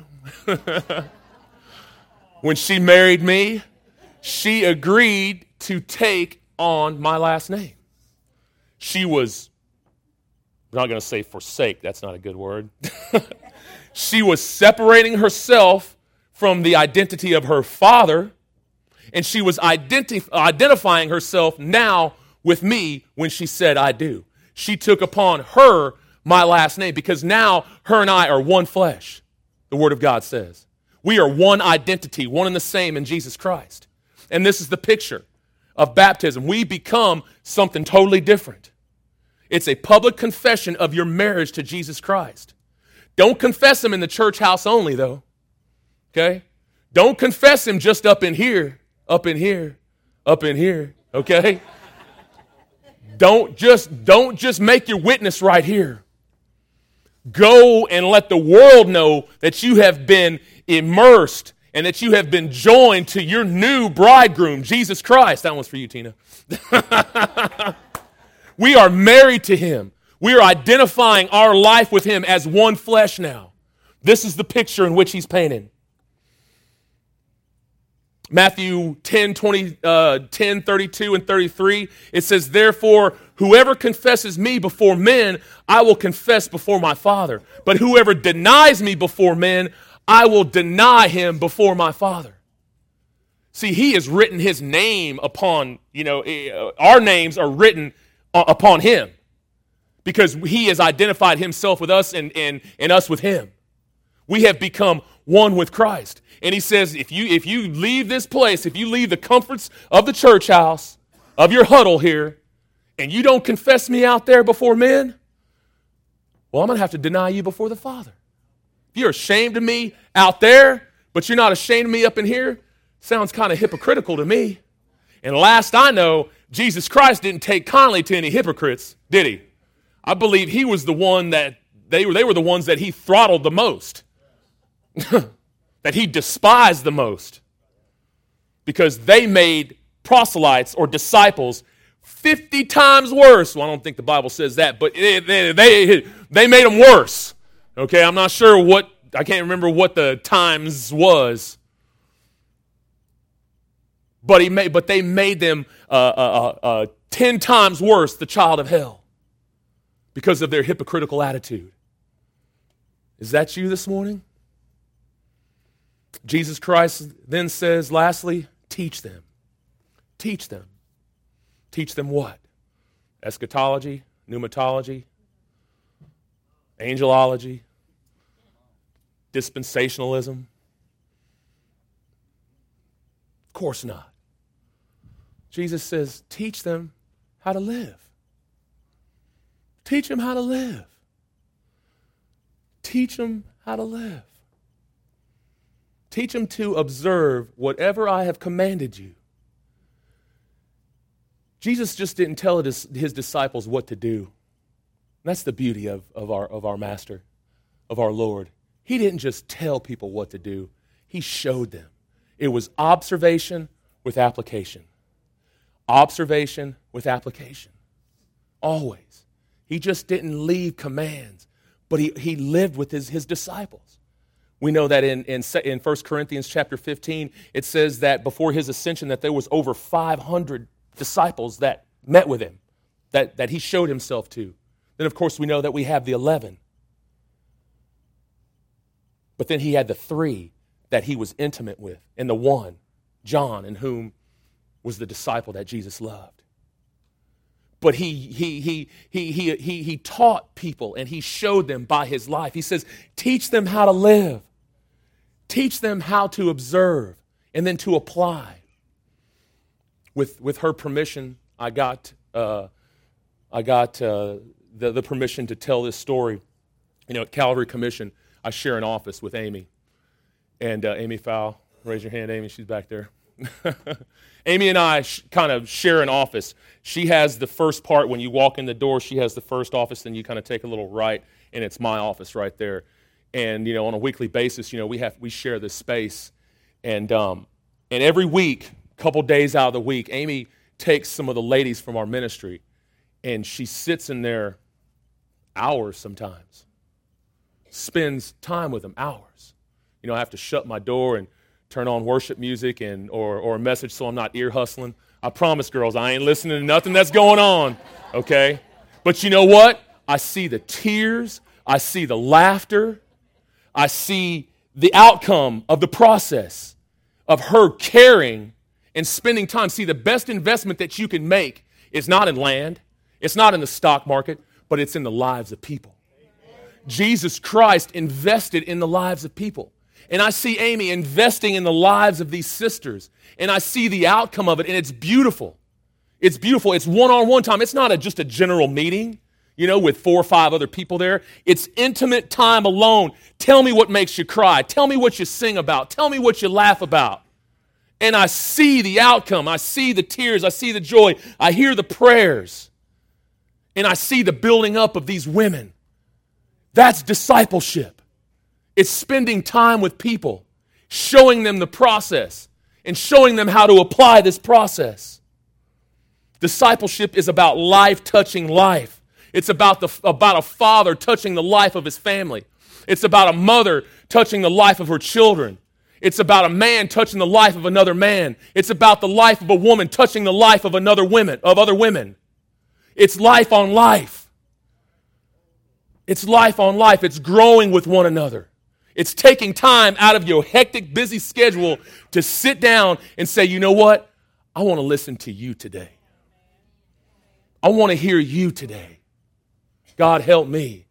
A: When she married me, she agreed to take on my last name. She was, I'm not going to say forsake, that's not a good word. She was separating herself from the identity of her father, and she was identifying herself now with me when she said, I do. She took upon her my last name because now her and I are one flesh, the Word of God says. We are one identity, one and the same in Jesus Christ. And this is the picture of baptism. We become something totally different. It's a public confession of your marriage to Jesus Christ. Don't confess him in the church house only, though. Okay? Don't confess him just up in here, okay? Don't just make your witness right here. Go and let the world know that you have been immersed and that you have been joined to your new bridegroom, Jesus Christ. That one's for you, Tina. We are married to him. We are identifying our life with him as one flesh now. This is the picture in which he's painted. Matthew 10:32 and 33, it says, therefore, whoever confesses me before men, I will confess before my Father. But whoever denies me before men, I will deny him before my Father. See, he has written his name upon, our names are written upon him because he has identified himself with us and us with him. We have become one with Christ. And he says, if you leave this place, if you leave the comforts of the church house, of your huddle here, and you don't confess me out there before men, well, I'm going to have to deny you before the Father. If you're ashamed of me out there, but you're not ashamed of me up in here, sounds kind of hypocritical to me. And last I know, Jesus Christ didn't take kindly to any hypocrites, did he? I believe he was the one that, they were the ones that he throttled the most. That he despised the most because they made proselytes or disciples 50 times worse. Well, I don't think the Bible says that, but they made them worse. Okay, I'm not sure I can't remember what the times was. But they made them 10 times worse, the child of hell, because of their hypocritical attitude. Is that you this morning? Jesus Christ then says, lastly, teach them. Teach them. Teach them what? Eschatology, pneumatology, angelology, dispensationalism? Of course not. Jesus says, teach them how to live. Teach them how to live. Teach them how to live. Teach them to observe whatever I have commanded you. Jesus just didn't tell his disciples what to do. That's the beauty of our Master, of our Lord. He didn't just tell people what to do. He showed them. It was observation with application. Observation with application. Always. He just didn't leave commands, but he lived with his disciples. We know that in 1 Corinthians chapter 15, it says that before his ascension that there was over 500 disciples that met with him, that he showed himself to. Then, of course, we know that we have the 11. But then he had the 3 that he was intimate with, and the 1, John, in whom was the disciple that Jesus loved. But he taught people, and he showed them by his life. He says, teach them how to live. Teach them how to observe, and then to apply. With her permission, I got the permission to tell this story. At Calvary Commission, I share an office with Amy. And Amy Fowl, raise your hand, Amy, she's back there. Amy and I kind of share an office. She has the first part. When you walk in the door, she has the first office, then you kind of take a little right, and it's my office right there. And, on a weekly basis, we share this space. And every week, a couple days out of the week, Amy takes some of the ladies from our ministry, and she sits in there hours sometimes, spends time with them, hours. I have to shut my door and turn on worship music or a message so I'm not ear hustling. I promise, girls, I ain't listening to nothing that's going on, okay? But you know what? I see the tears. I see the laughter. I see the outcome of the process of her caring and spending time. See, the best investment that you can make is not in land. It's not in the stock market, but it's in the lives of people. Jesus Christ invested in the lives of people. And I see Amy investing in the lives of these sisters. And I see the outcome of it, and it's beautiful. It's beautiful. It's one-on-one time. It's not just a general meeting, with 4 or 5 other people there. It's intimate time alone. Tell me what makes you cry. Tell me what you sing about. Tell me what you laugh about. And I see the outcome. I see the tears. I see the joy. I hear the prayers. and I see the building up of these women. That's discipleship. It's spending time with people, showing them the process and showing them how to apply this process. Discipleship is about life touching life. It's about a father touching the life of his family. It's about a mother touching the life of her children. It's about a man touching the life of another man. It's about the life of a woman touching the life of other women. It's life on life. It's life on life. It's growing with one another. It's taking time out of your hectic, busy schedule to sit down and say, you know what? I want to listen to you today. I want to hear you today. God, help me.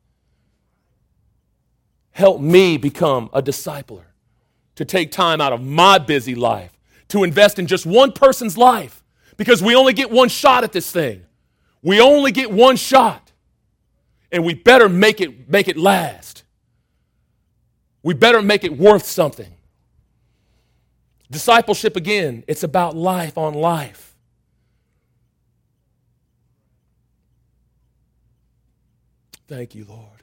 A: Help me become a discipler, to take time out of my busy life, to invest in just one person's life, because we only get one shot at this thing. We only get one shot, and we better make it last. We better make it worth something. Discipleship, again, it's about life on life. Thank you, Lord.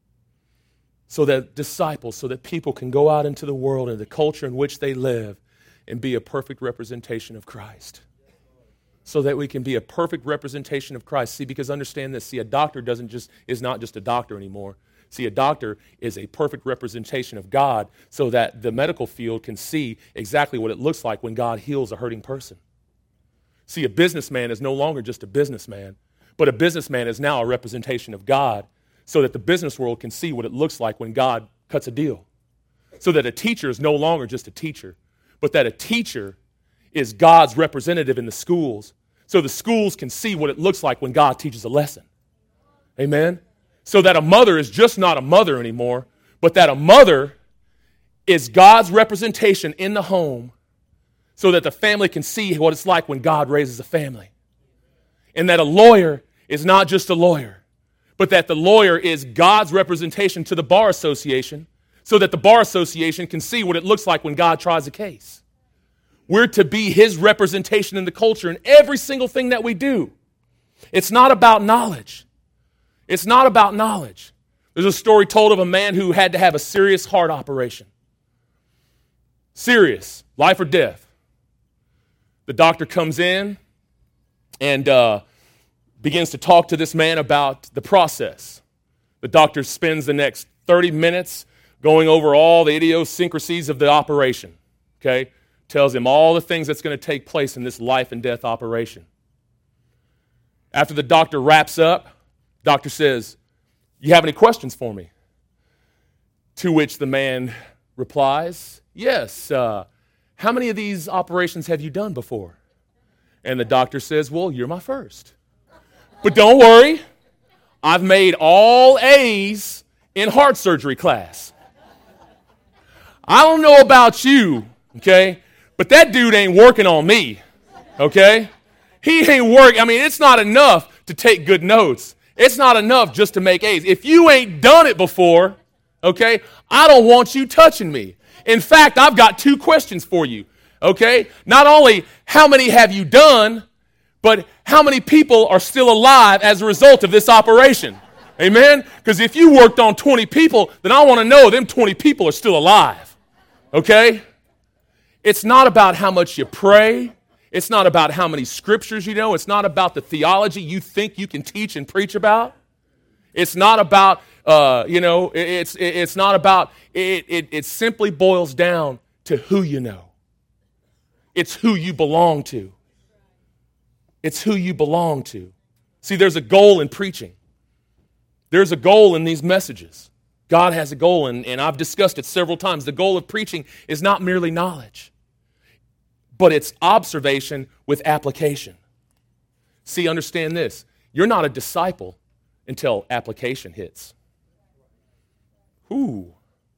A: So that disciples, so that people can go out into the world and the culture in which they live and be a perfect representation of Christ. So that we can be a perfect representation of Christ. See, because understand this, see, a doctor is not just a doctor anymore. See, a doctor is a perfect representation of God so that the medical field can see exactly what it looks like when God heals a hurting person. See, a businessman is no longer just a businessman, but a businessman is now a representation of God so that the business world can see what it looks like when God cuts a deal. So that a teacher is no longer just a teacher, but that a teacher is God's representative in the schools so the schools can see what it looks like when God teaches a lesson. Amen? So that a mother is just not a mother anymore, but that a mother is God's representation in the home so that the family can see what it's like when God raises a family. And that a lawyer is not just a lawyer, but that the lawyer is God's representation to the bar association so that the bar association can see what it looks like when God tries a case. We're to be his representation in the culture in every single thing that we do. It's not about knowledge. It's not about knowledge. There's a story told of a man who had to have a serious heart operation. Serious, life or death. The doctor comes in and begins to talk to this man about the process. The doctor spends the next 30 minutes going over all the idiosyncrasies of the operation, okay? Tells him all the things that's going to take place in this life and death operation. After the doctor wraps up, doctor says, "You have any questions for me?" To which the man replies, "Yes, how many of these operations have you done before?" And the doctor says, "Well, you're my first. But don't worry, I've made all A's in heart surgery class. I don't know about you, okay, but that dude ain't working on me, okay? He ain't working. I mean, it's not enough to take good notes. It's not enough just to make A's. If you ain't done it before, okay, I don't want you touching me. In fact, I've got 2 questions for you, okay? Not only how many have you done, but how many people are still alive as a result of this operation? Amen? Because if you worked on 20 people, then I want to know them 20 people are still alive. Okay? It's not about how much you pray. It's not about how many scriptures you know. It's not about the theology you think you can teach and preach about. It's not about, it's not about, it simply boils down to who you know. It's who you belong to. It's who you belong to. See, there's a goal in preaching. There's a goal in these messages. God has a goal, and I've discussed it several times. The goal of preaching is not merely knowledge, but it's observation with application. See, understand this. You're not a disciple until application hits. Ooh.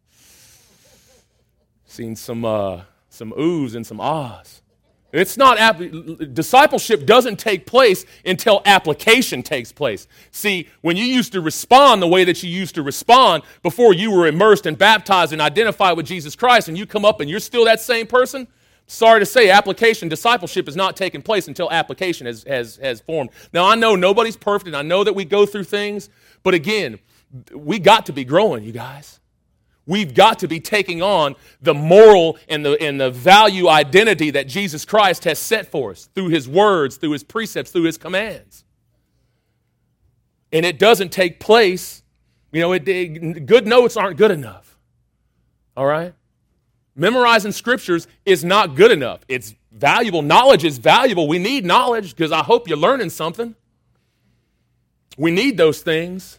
A: Seen some oohs and some ahs. It's not discipleship doesn't take place until application takes place. See, when you used to respond the way that you used to respond before you were immersed and baptized and identified with Jesus Christ, and you come up and you're still that same person, Sorry to say, discipleship is not taking place until application has formed. Now, I know nobody's perfect, and I know that we go through things, but again, we got to be growing, you guys. We've got to be taking on the moral and the value identity that Jesus Christ has set for us through his words, through his precepts, through his commands. And it doesn't take place, good notes aren't good enough. All right? Memorizing scriptures is not good enough. It's valuable. Knowledge is valuable. We need knowledge because I hope you're learning something. We need those things.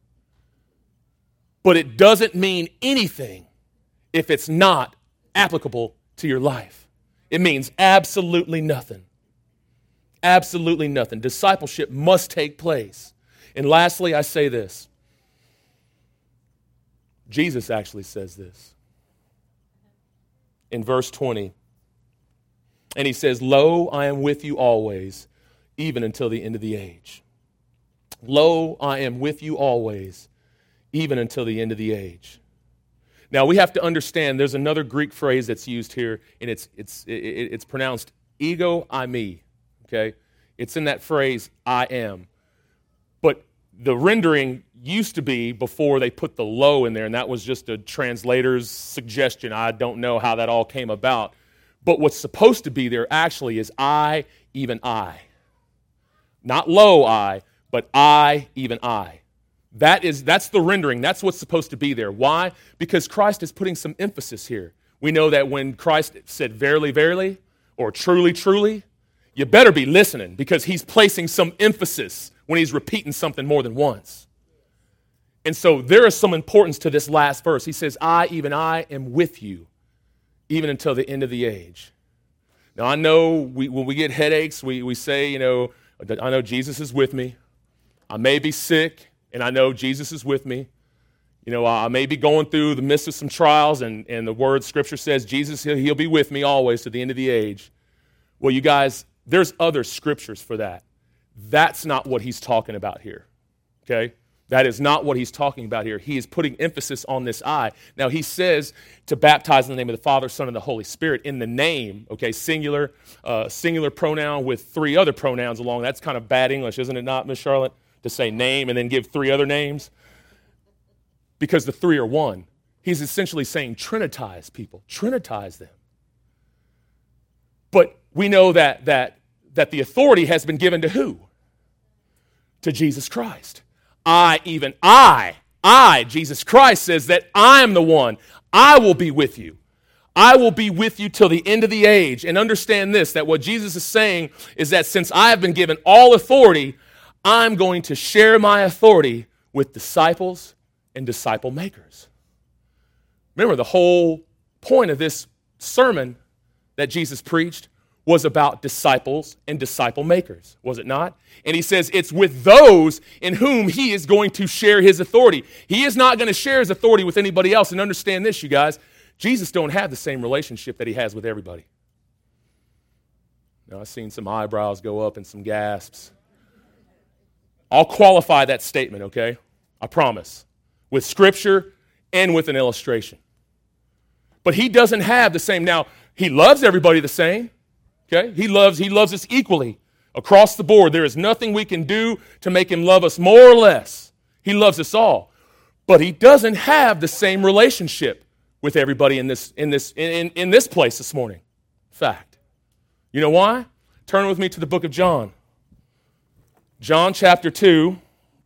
A: But it doesn't mean anything if it's not applicable to your life. It means absolutely nothing. Absolutely nothing. Discipleship must take place. And lastly, I say this. Jesus actually says this in verse 20. And he says, "Lo, I am with you always, even until the end of the age." Lo, I am with you always, even until the end of the age. Now, we have to understand there's another Greek phrase that's used here, and it's pronounced ego eimi, okay? It's in that phrase, I am. But the rendering used to be before they put the lo in there, and that was just a translator's suggestion. I don't know how that all came about. But what's supposed to be there actually is I, even I. Not lo I, but I, even I. That's the rendering. That's what's supposed to be there. Why? Because Christ is putting some emphasis here. We know that when Christ said verily, verily, or truly, truly, you better be listening because he's placing some emphasis when he's repeating something more than once. And so there is some importance to this last verse. He says, I, even I, am with you, even until the end of the age. Now, I know when we get headaches, we say, I know Jesus is with me. I may be sick, and I know Jesus is with me. I may be going through the midst of some trials, and the word Scripture says, Jesus, he'll be with me always to the end of the age. Well, you guys, there's other scriptures for that. That's not what he's talking about here, okay? That is not what he's talking about here. He is putting emphasis on this I. Now, he says to baptize in the name of the Father, Son, and the Holy Spirit in the name, okay, singular pronoun with three other pronouns along. That's kind of bad English, isn't it not, Miss Charlotte? To say name and then give three other names? Because the three are one. He's essentially saying trinitize people. Trinitize them. But we know that the authority has been given to who? To Jesus Christ. I, Jesus Christ says that I'm the one. I will be with you. I will be with you till the end of the age. And understand this, that what Jesus is saying is that since I have been given all authority, I'm going to share my authority with disciples and disciple makers. Remember, the whole point of this sermon that Jesus preached was about disciples and disciple makers, was it not? And he says it's with those in whom he is going to share his authority. He is not going to share his authority with anybody else. And understand this, you guys, Jesus don't have the same relationship that he has with everybody. Now, I've seen some eyebrows go up and some gasps. I'll qualify that statement, okay? I promise. With scripture and with an illustration. But he doesn't have the same. Now, he loves everybody the same, okay? He loves us equally across the board. There is nothing we can do to make him love us more or less. He loves us all. But he doesn't have the same relationship with everybody in this place this morning. Fact. You know why? Turn with me to the book of John. John chapter 2.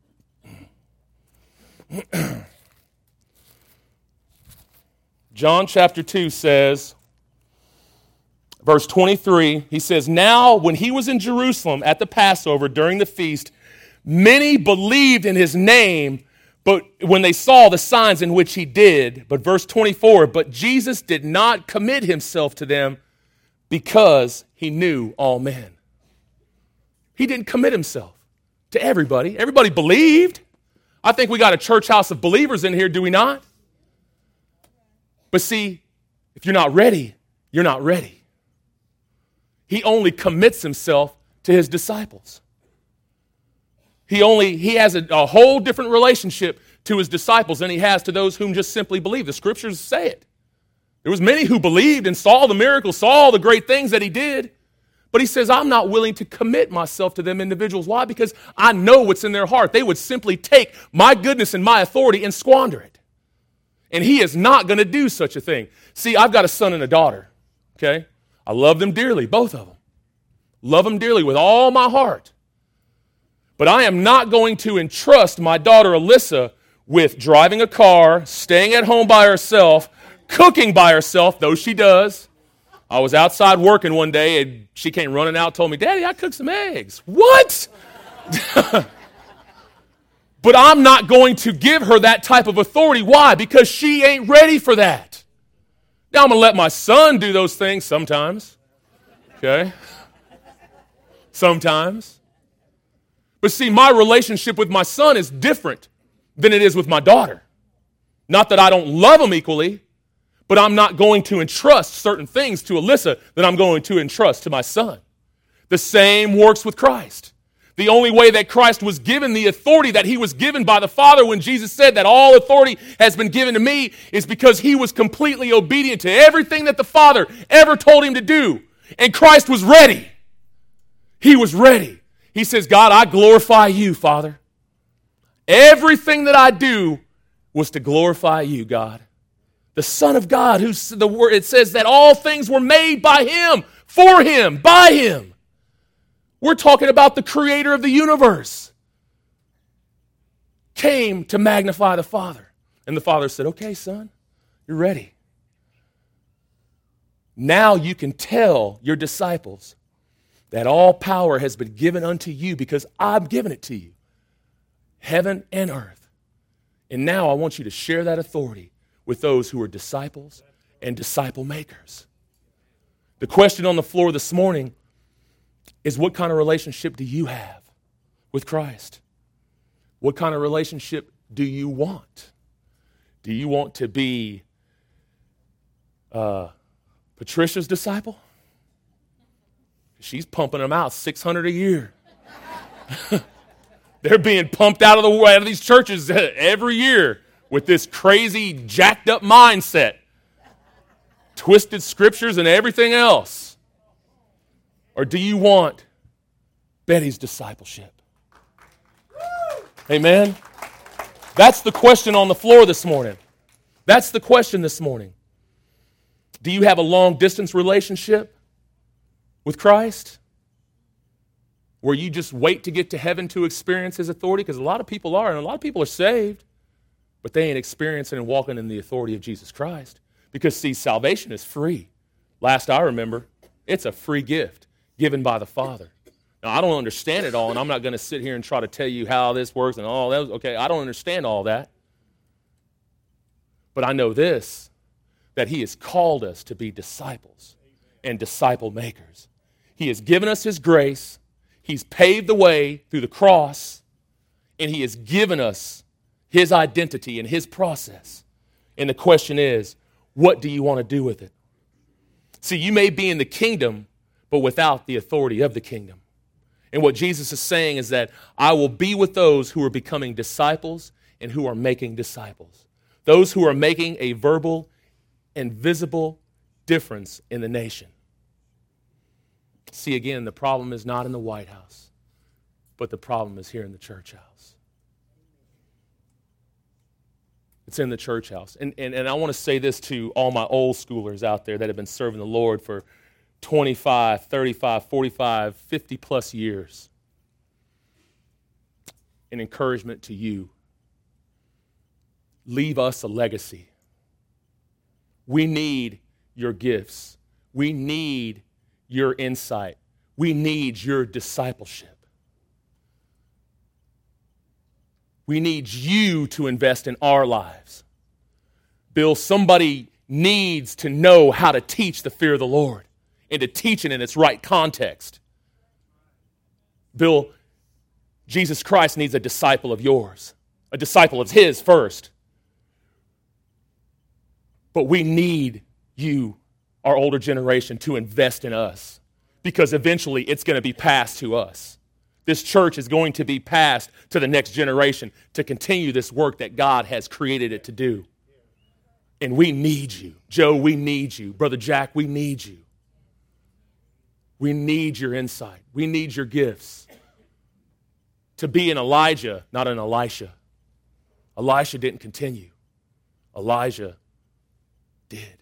A: John chapter 2 says, verse 23, he says, now when he was in Jerusalem at the Passover during the feast, many believed in his name, but when they saw the signs in which he did. But verse 24, but Jesus did not commit himself to them because he knew all men. He didn't commit himself to everybody. Everybody believed. I think we got a church house of believers in here, do we not? But see, if you're not ready, you're not ready. He only commits himself to his disciples. He has a whole different relationship to his disciples than he has to those whom just simply believe. The scriptures say it. There was many who believed and saw the miracles, saw all the great things that he did. But he says, I'm not willing to commit myself to them individuals. Why? Because I know what's in their heart. They would simply take my goodness and my authority and squander it. And he is not going to do such a thing. See, I've got a son and a daughter, okay? I love them dearly, both of them. Love them dearly with all my heart. But I am not going to entrust my daughter Alyssa with driving a car, staying at home by herself, cooking by herself, though she does. I was outside working one day, and she came running out and told me, Daddy, I cooked some eggs. What? But I'm not going to give her that type of authority. Why? Because she ain't ready for that. Now, I'm going to let my son do those things sometimes. Okay? Sometimes. But see, my relationship with my son is different than it is with my daughter. Not that I don't love them equally, but I'm not going to entrust certain things to Alyssa that I'm going to entrust to my son. The same works with Christ. The only way that Christ was given the authority that he was given by the Father when Jesus said that all authority has been given to me is because he was completely obedient to everything that the Father ever told him to do. And Christ was ready. He was ready. He says, God, I glorify you, Father. Everything that I do was to glorify you, God. The Son of God, who's the word, it says that all things were made by him, for him, by him. We're talking about the creator of the universe. Came to magnify the Father. And the Father said, okay, son, you're ready. Now you can tell your disciples that all power has been given unto you because I've given it to you. Heaven and earth. And now I want you to share that authority with those who are disciples and disciple makers. The question on the floor this morning is, what kind of relationship do you have with Christ? What kind of relationship do you want? Do you want to be Patricia's disciple? She's pumping them out 600 a year. They're being pumped out of these churches every year with this crazy, jacked up mindset, twisted scriptures and everything else. Or do you want Betty's discipleship? Amen? That's the question on the floor this morning. That's the question this morning. Do you have a long-distance relationship with Christ, where you just wait to get to heaven to experience his authority? Because a lot of people are, and a lot of people are saved, but they ain't experiencing and walking in the authority of Jesus Christ. Because, see, salvation is free. Last I remember, it's a free gift given by the Father. Now, I don't understand it all, and I'm not going to sit here and try to tell you how this works and all that. Okay, I don't understand all that. But I know this, that he has called us to be disciples and disciple makers. He has given us his grace. He's paved the way through the cross, and he has given us his identity and his process. And the question is, what do you want to do with it? See, you may be in the kingdom, but without the authority of the kingdom. And what Jesus is saying is that I will be with those who are becoming disciples and who are making disciples. Those who are making a verbal and visible difference in the nation. See, again, the problem is not in the White House, but the problem is here in the church house. It's in the church house. And I want to say this to all my old schoolers out there that have been serving the Lord for 25, 35, 45, 50 plus years. An encouragement to you. Leave us a legacy. We need your gifts. We need your insight. We need your discipleship. We need you to invest in our lives. Bill, somebody needs to know how to teach the fear of the Lord and to teach it in its right context. Bill, Jesus Christ needs a disciple of yours, a disciple of his first. But we need you, our older generation, to invest in us, because eventually it's going to be passed to us. This church is going to be passed to the next generation to continue this work that God has created it to do. And we need you. Joe, we need you. Brother Jack, we need you. We need your insight. We need your gifts to be an Elijah, not an Elisha. Elisha didn't continue. Elijah did.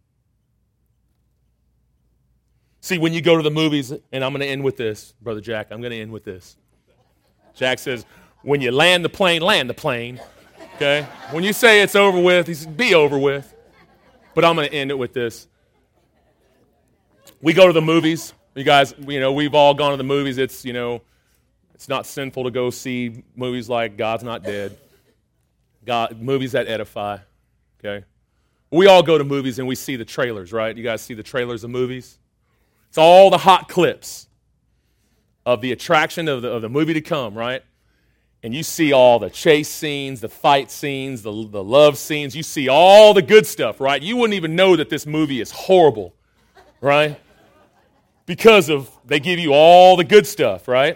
A: See, when you go to the movies, and I'm going to end with this, Brother Jack, I'm going to end with this. Jack says, when you land the plane, okay? When you say it's over with, he says, be over with. But I'm going to end it with this. We go to the movies. You guys, we've all gone to the movies. It's not sinful to go see movies like God's Not Dead, movies that edify, okay? We all go to movies and we see the trailers, right? You guys see the trailers of movies? It's all the hot clips of the attraction of the movie to come, right? And you see all the chase scenes, the fight scenes, the love scenes. You see all the good stuff, right? You wouldn't even know that this movie is horrible, right? Because they give you all the good stuff, right?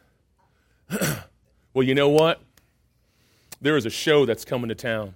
A: Well, you know what? There is a show that's coming to town.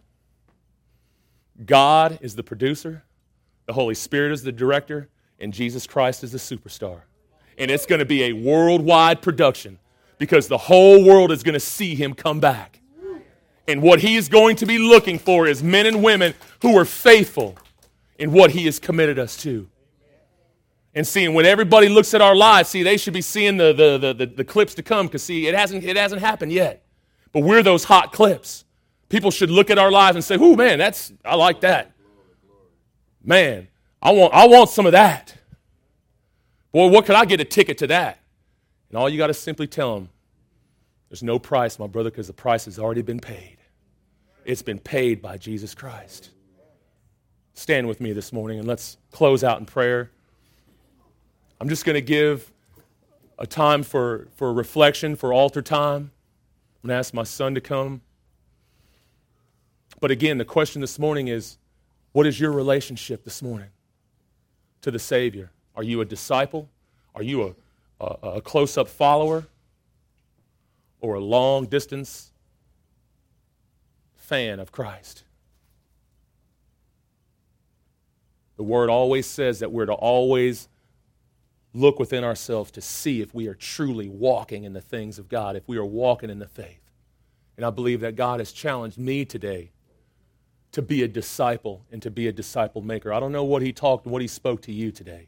A: God is the producer, the Holy Spirit is the director, and Jesus Christ is the superstar. And it's going to be a worldwide production because the whole world is going to see him come back. And what he is going to be looking for is men and women who are faithful in what he has committed us to. And seeing when everybody looks at our lives, they should be seeing the clips to come because, it hasn't happened yet. But we're those hot clips. People should look at our lives and say, "Ooh, man, I like that. Man, I want some of that. Boy, what could I get a ticket to that?" And all you got to simply tell them, there's no price, my brother, because the price has already been paid. It's been paid by Jesus Christ. Stand with me this morning and let's close out in prayer. I'm just going to give a time for reflection, for altar time. I'm going to ask my son to come. But again, the question this morning is, what is your relationship this morning to the Savior? Are you a disciple? Are you a close-up follower? Or a long-distance fan of Christ? The Word always says that we're to always look within ourselves to see if we are truly walking in the things of God, if we are walking in the faith. And I believe that God has challenged me today to be a disciple and to be a disciple maker. I don't know what he talked and what he spoke to you today.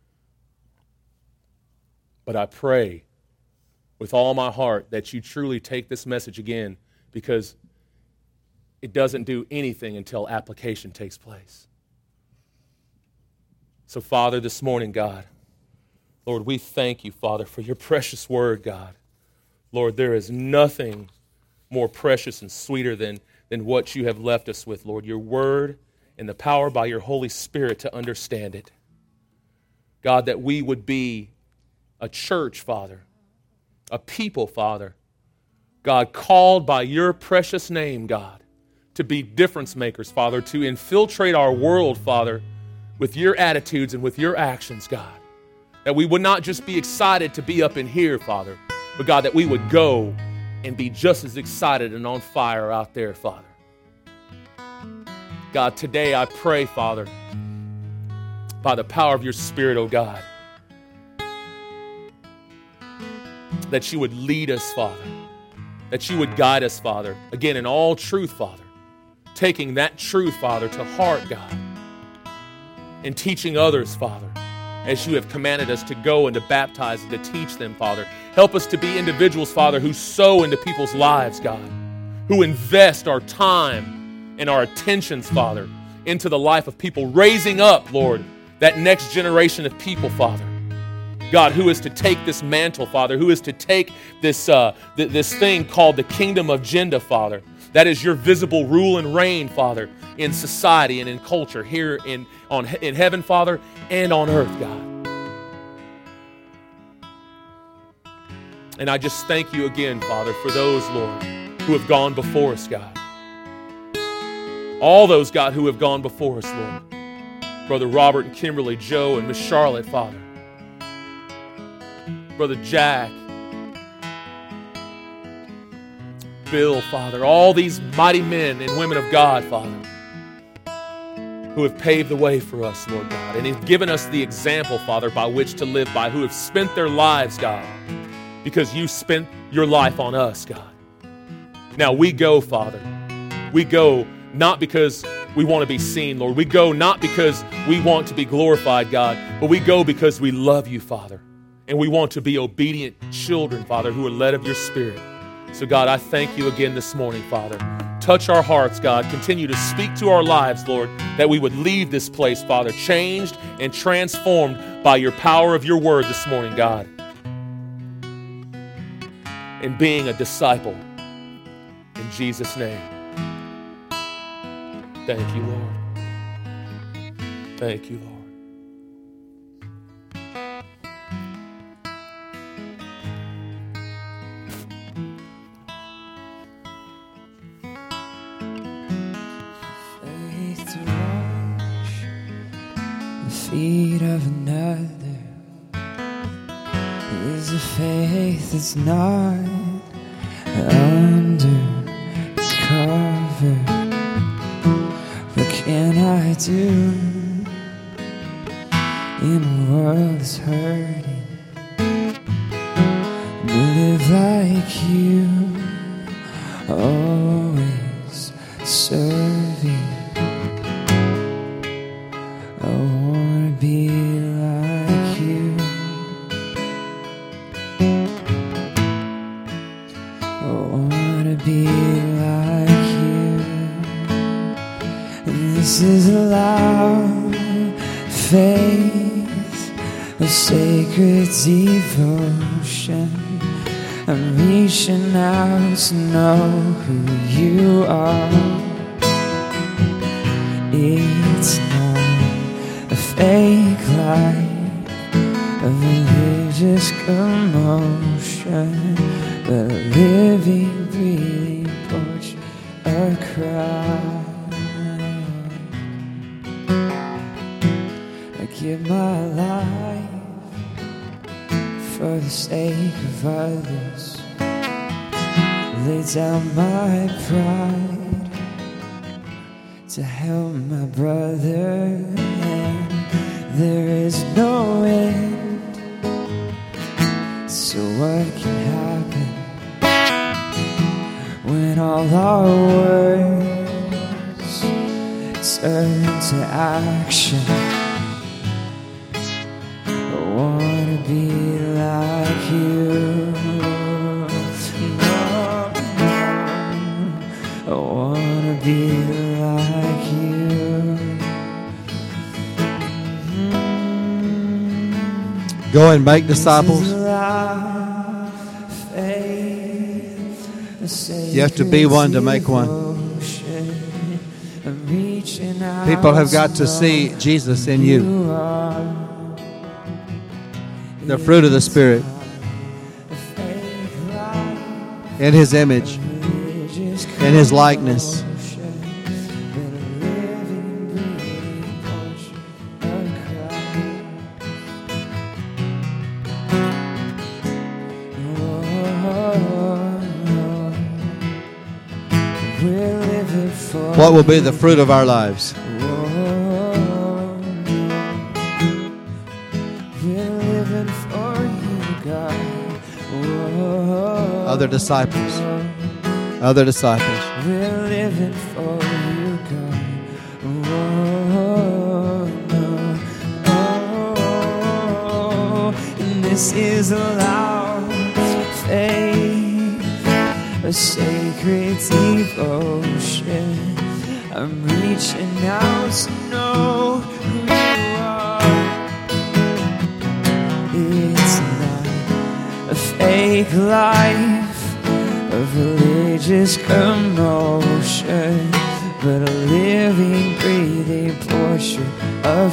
A: But I pray with all my heart that you truly take this message again, because it doesn't do anything until application takes place. So, Father, this morning, God, Lord, we thank you, Father, for your precious word, God. Lord, there is nothing more precious and sweeter than what you have left us with, Lord, your word and the power by your Holy Spirit to understand it. God, that we would be a church, Father, a people, Father, God, called by your precious name, God, to be difference makers, Father, to infiltrate our world, Father, with your attitudes and with your actions, God. That we would not just be excited to be up in here, Father, but God, that we would go and be just as excited and on fire out there, Father. God, today I pray, Father, by the power of your Spirit, oh God, that you would lead us, Father, that you would guide us, Father, again, in all truth, Father, taking that truth, Father, to heart, God, and teaching others, Father, as you have commanded us to go and to baptize and to teach them, Father. Help us to be individuals, Father, who sow into people's lives, God, who invest our time and our attentions, Father, into the life of people, raising up, Lord, that next generation of people, Father. God, who is to take this mantle, Father, who is to take this thing called the kingdom agenda, Father. That is your visible rule and reign, Father, in society and in culture here in heaven, Father, and on earth, God. And I just thank you again, Father, for those, Lord, who have gone before us, God. All those, God, who have gone before us, Lord. Brother Robert and Kimberly, Joe and Miss Charlotte, Father. Brother Jack, Bill, Father, all these mighty men and women of God, Father. who have paved the way for us, Lord God, and have given us the example, Father, by which to live by, who have spent their lives, God, because you spent your life on us, God. Now we go, Father. We go not because we want to be seen, Lord. We go not because we want to be glorified, God, but we go because we love you, Father. And we want to be obedient children, Father, who are led of your Spirit. So, God, I thank you again this morning, Father. Touch our hearts, God. Continue to speak to our lives, Lord, that we would leave this place, Father, changed and transformed by your power of your word this morning, God. And being a disciple. In Jesus' name. Thank you, Lord. Thank you, Lord.
B: Faith to wash the feet of another is a faith that's not under cover. What can I do in a world that's hurting? Live like you, always serving. I wanna be like you. I wanna be like you. And this is a loud faith, a sacred devotion. I'm reaching out to know who you are. It's not a fake life, a religious commotion, but a living, breathing portrait of Christ. I give my life for the sake of others. Lay down my pride to help my brother, and there is no end. So what can happen when all our words turn to action? I wanna be like you. I wanna be like you.
C: Go and make disciples. You have to be one to make one. People have got to see Jesus in you. The fruit of the Spirit. In His image. In His likeness. What will be the fruit of our lives? Other disciples. Other disciples.
B: We're living for you, God. And this is a loud faith, a sacred devotion. I'm reaching out to know who you are. It's not a fake life, a religious commotion, but a living, breathing portrait of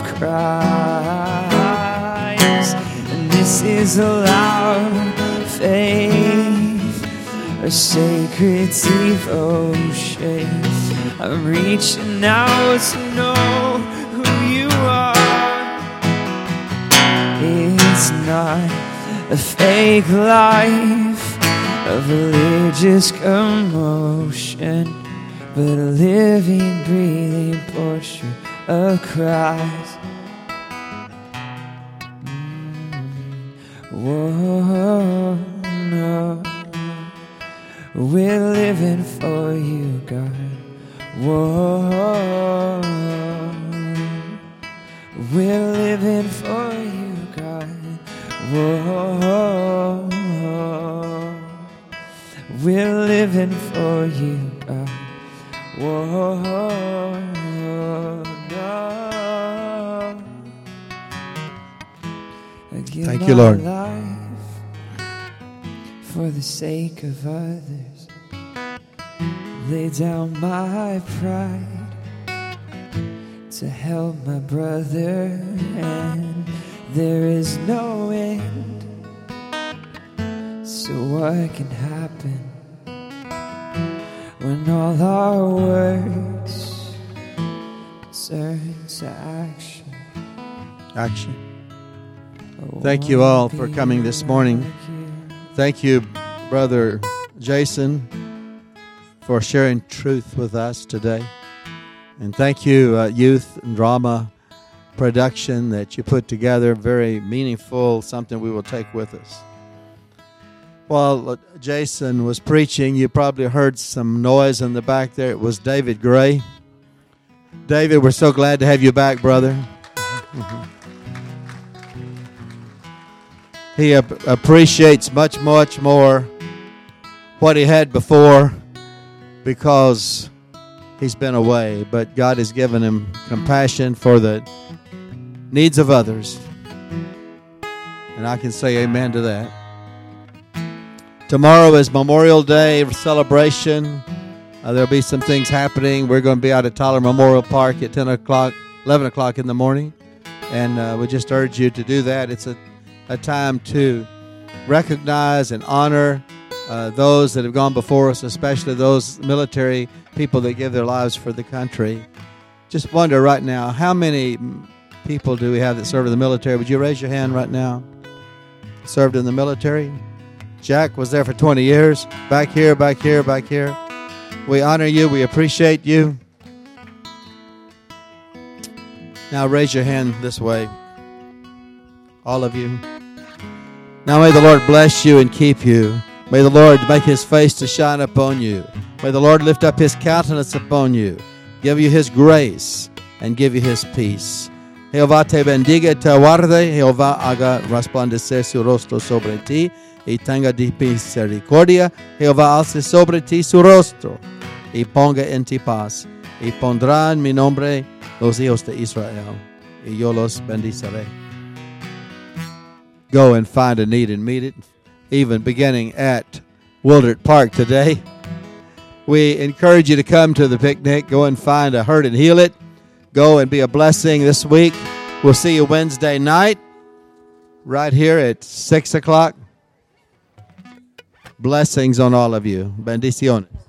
B: Christ. And this is a loud faith, a sacred devotion. I'm reaching out to know who you are. It's not a fake life, a religious commotion, but a living, breathing portrait of Christ. Whoa, no. We're living for you, God. Whoa, we're living for you, God. Whoa, we're living for you, God. Whoa, no.
C: Thank you, Lord.
B: For the sake of others, lay down my pride to help my brother, and there is no end. So what can happen when all our words turn to action?
C: Action. Thank you all for coming this morning. Thank you, Brother Jason, for sharing truth with us today. And thank you, Youth and Drama Production, that you put together. Very meaningful, something we will take with us. While Jason was preaching, you probably heard some noise in the back there. It was David Gray. David, we're so glad to have you back, brother. He appreciates much, much more what he had before because he's been away. But God has given him compassion for the needs of others. And I can say amen to that. Tomorrow is Memorial Day celebration. There'll be some things happening. We're going to be out at Tyler Memorial Park at 11 o'clock in the morning. And we just urge you to do that. It's a time to recognize and honor those that have gone before us, especially those military people that give their lives for the country. Just wonder right now, how many people do we have that serve in the military? Would you raise your hand right now? Served in the military? Jack was there for 20 years. Back here, back here, back here. We honor you. We appreciate you. Now raise your hand this way. All of you. Now may the Lord bless you and keep you. May the Lord make his face to shine upon you. May the Lord lift up his countenance upon you, give you his grace, and give you his peace. Jehová te bendiga y te guarde. Jehová haga resplandecer su rostro sobre ti y tenga de misericordia. Jehová alce sobre ti su rostro y ponga en ti paz. Y pondrá en mi nombre los hijos de Israel, y yo los bendeciré. Go and find a need and meet it, even beginning at Wildert Park today. We encourage you to come to the picnic. Go and find a hurt and heal it. Go and be a blessing this week. We'll see you Wednesday night right here at 6 o'clock. Blessings on all of you. Bendiciones.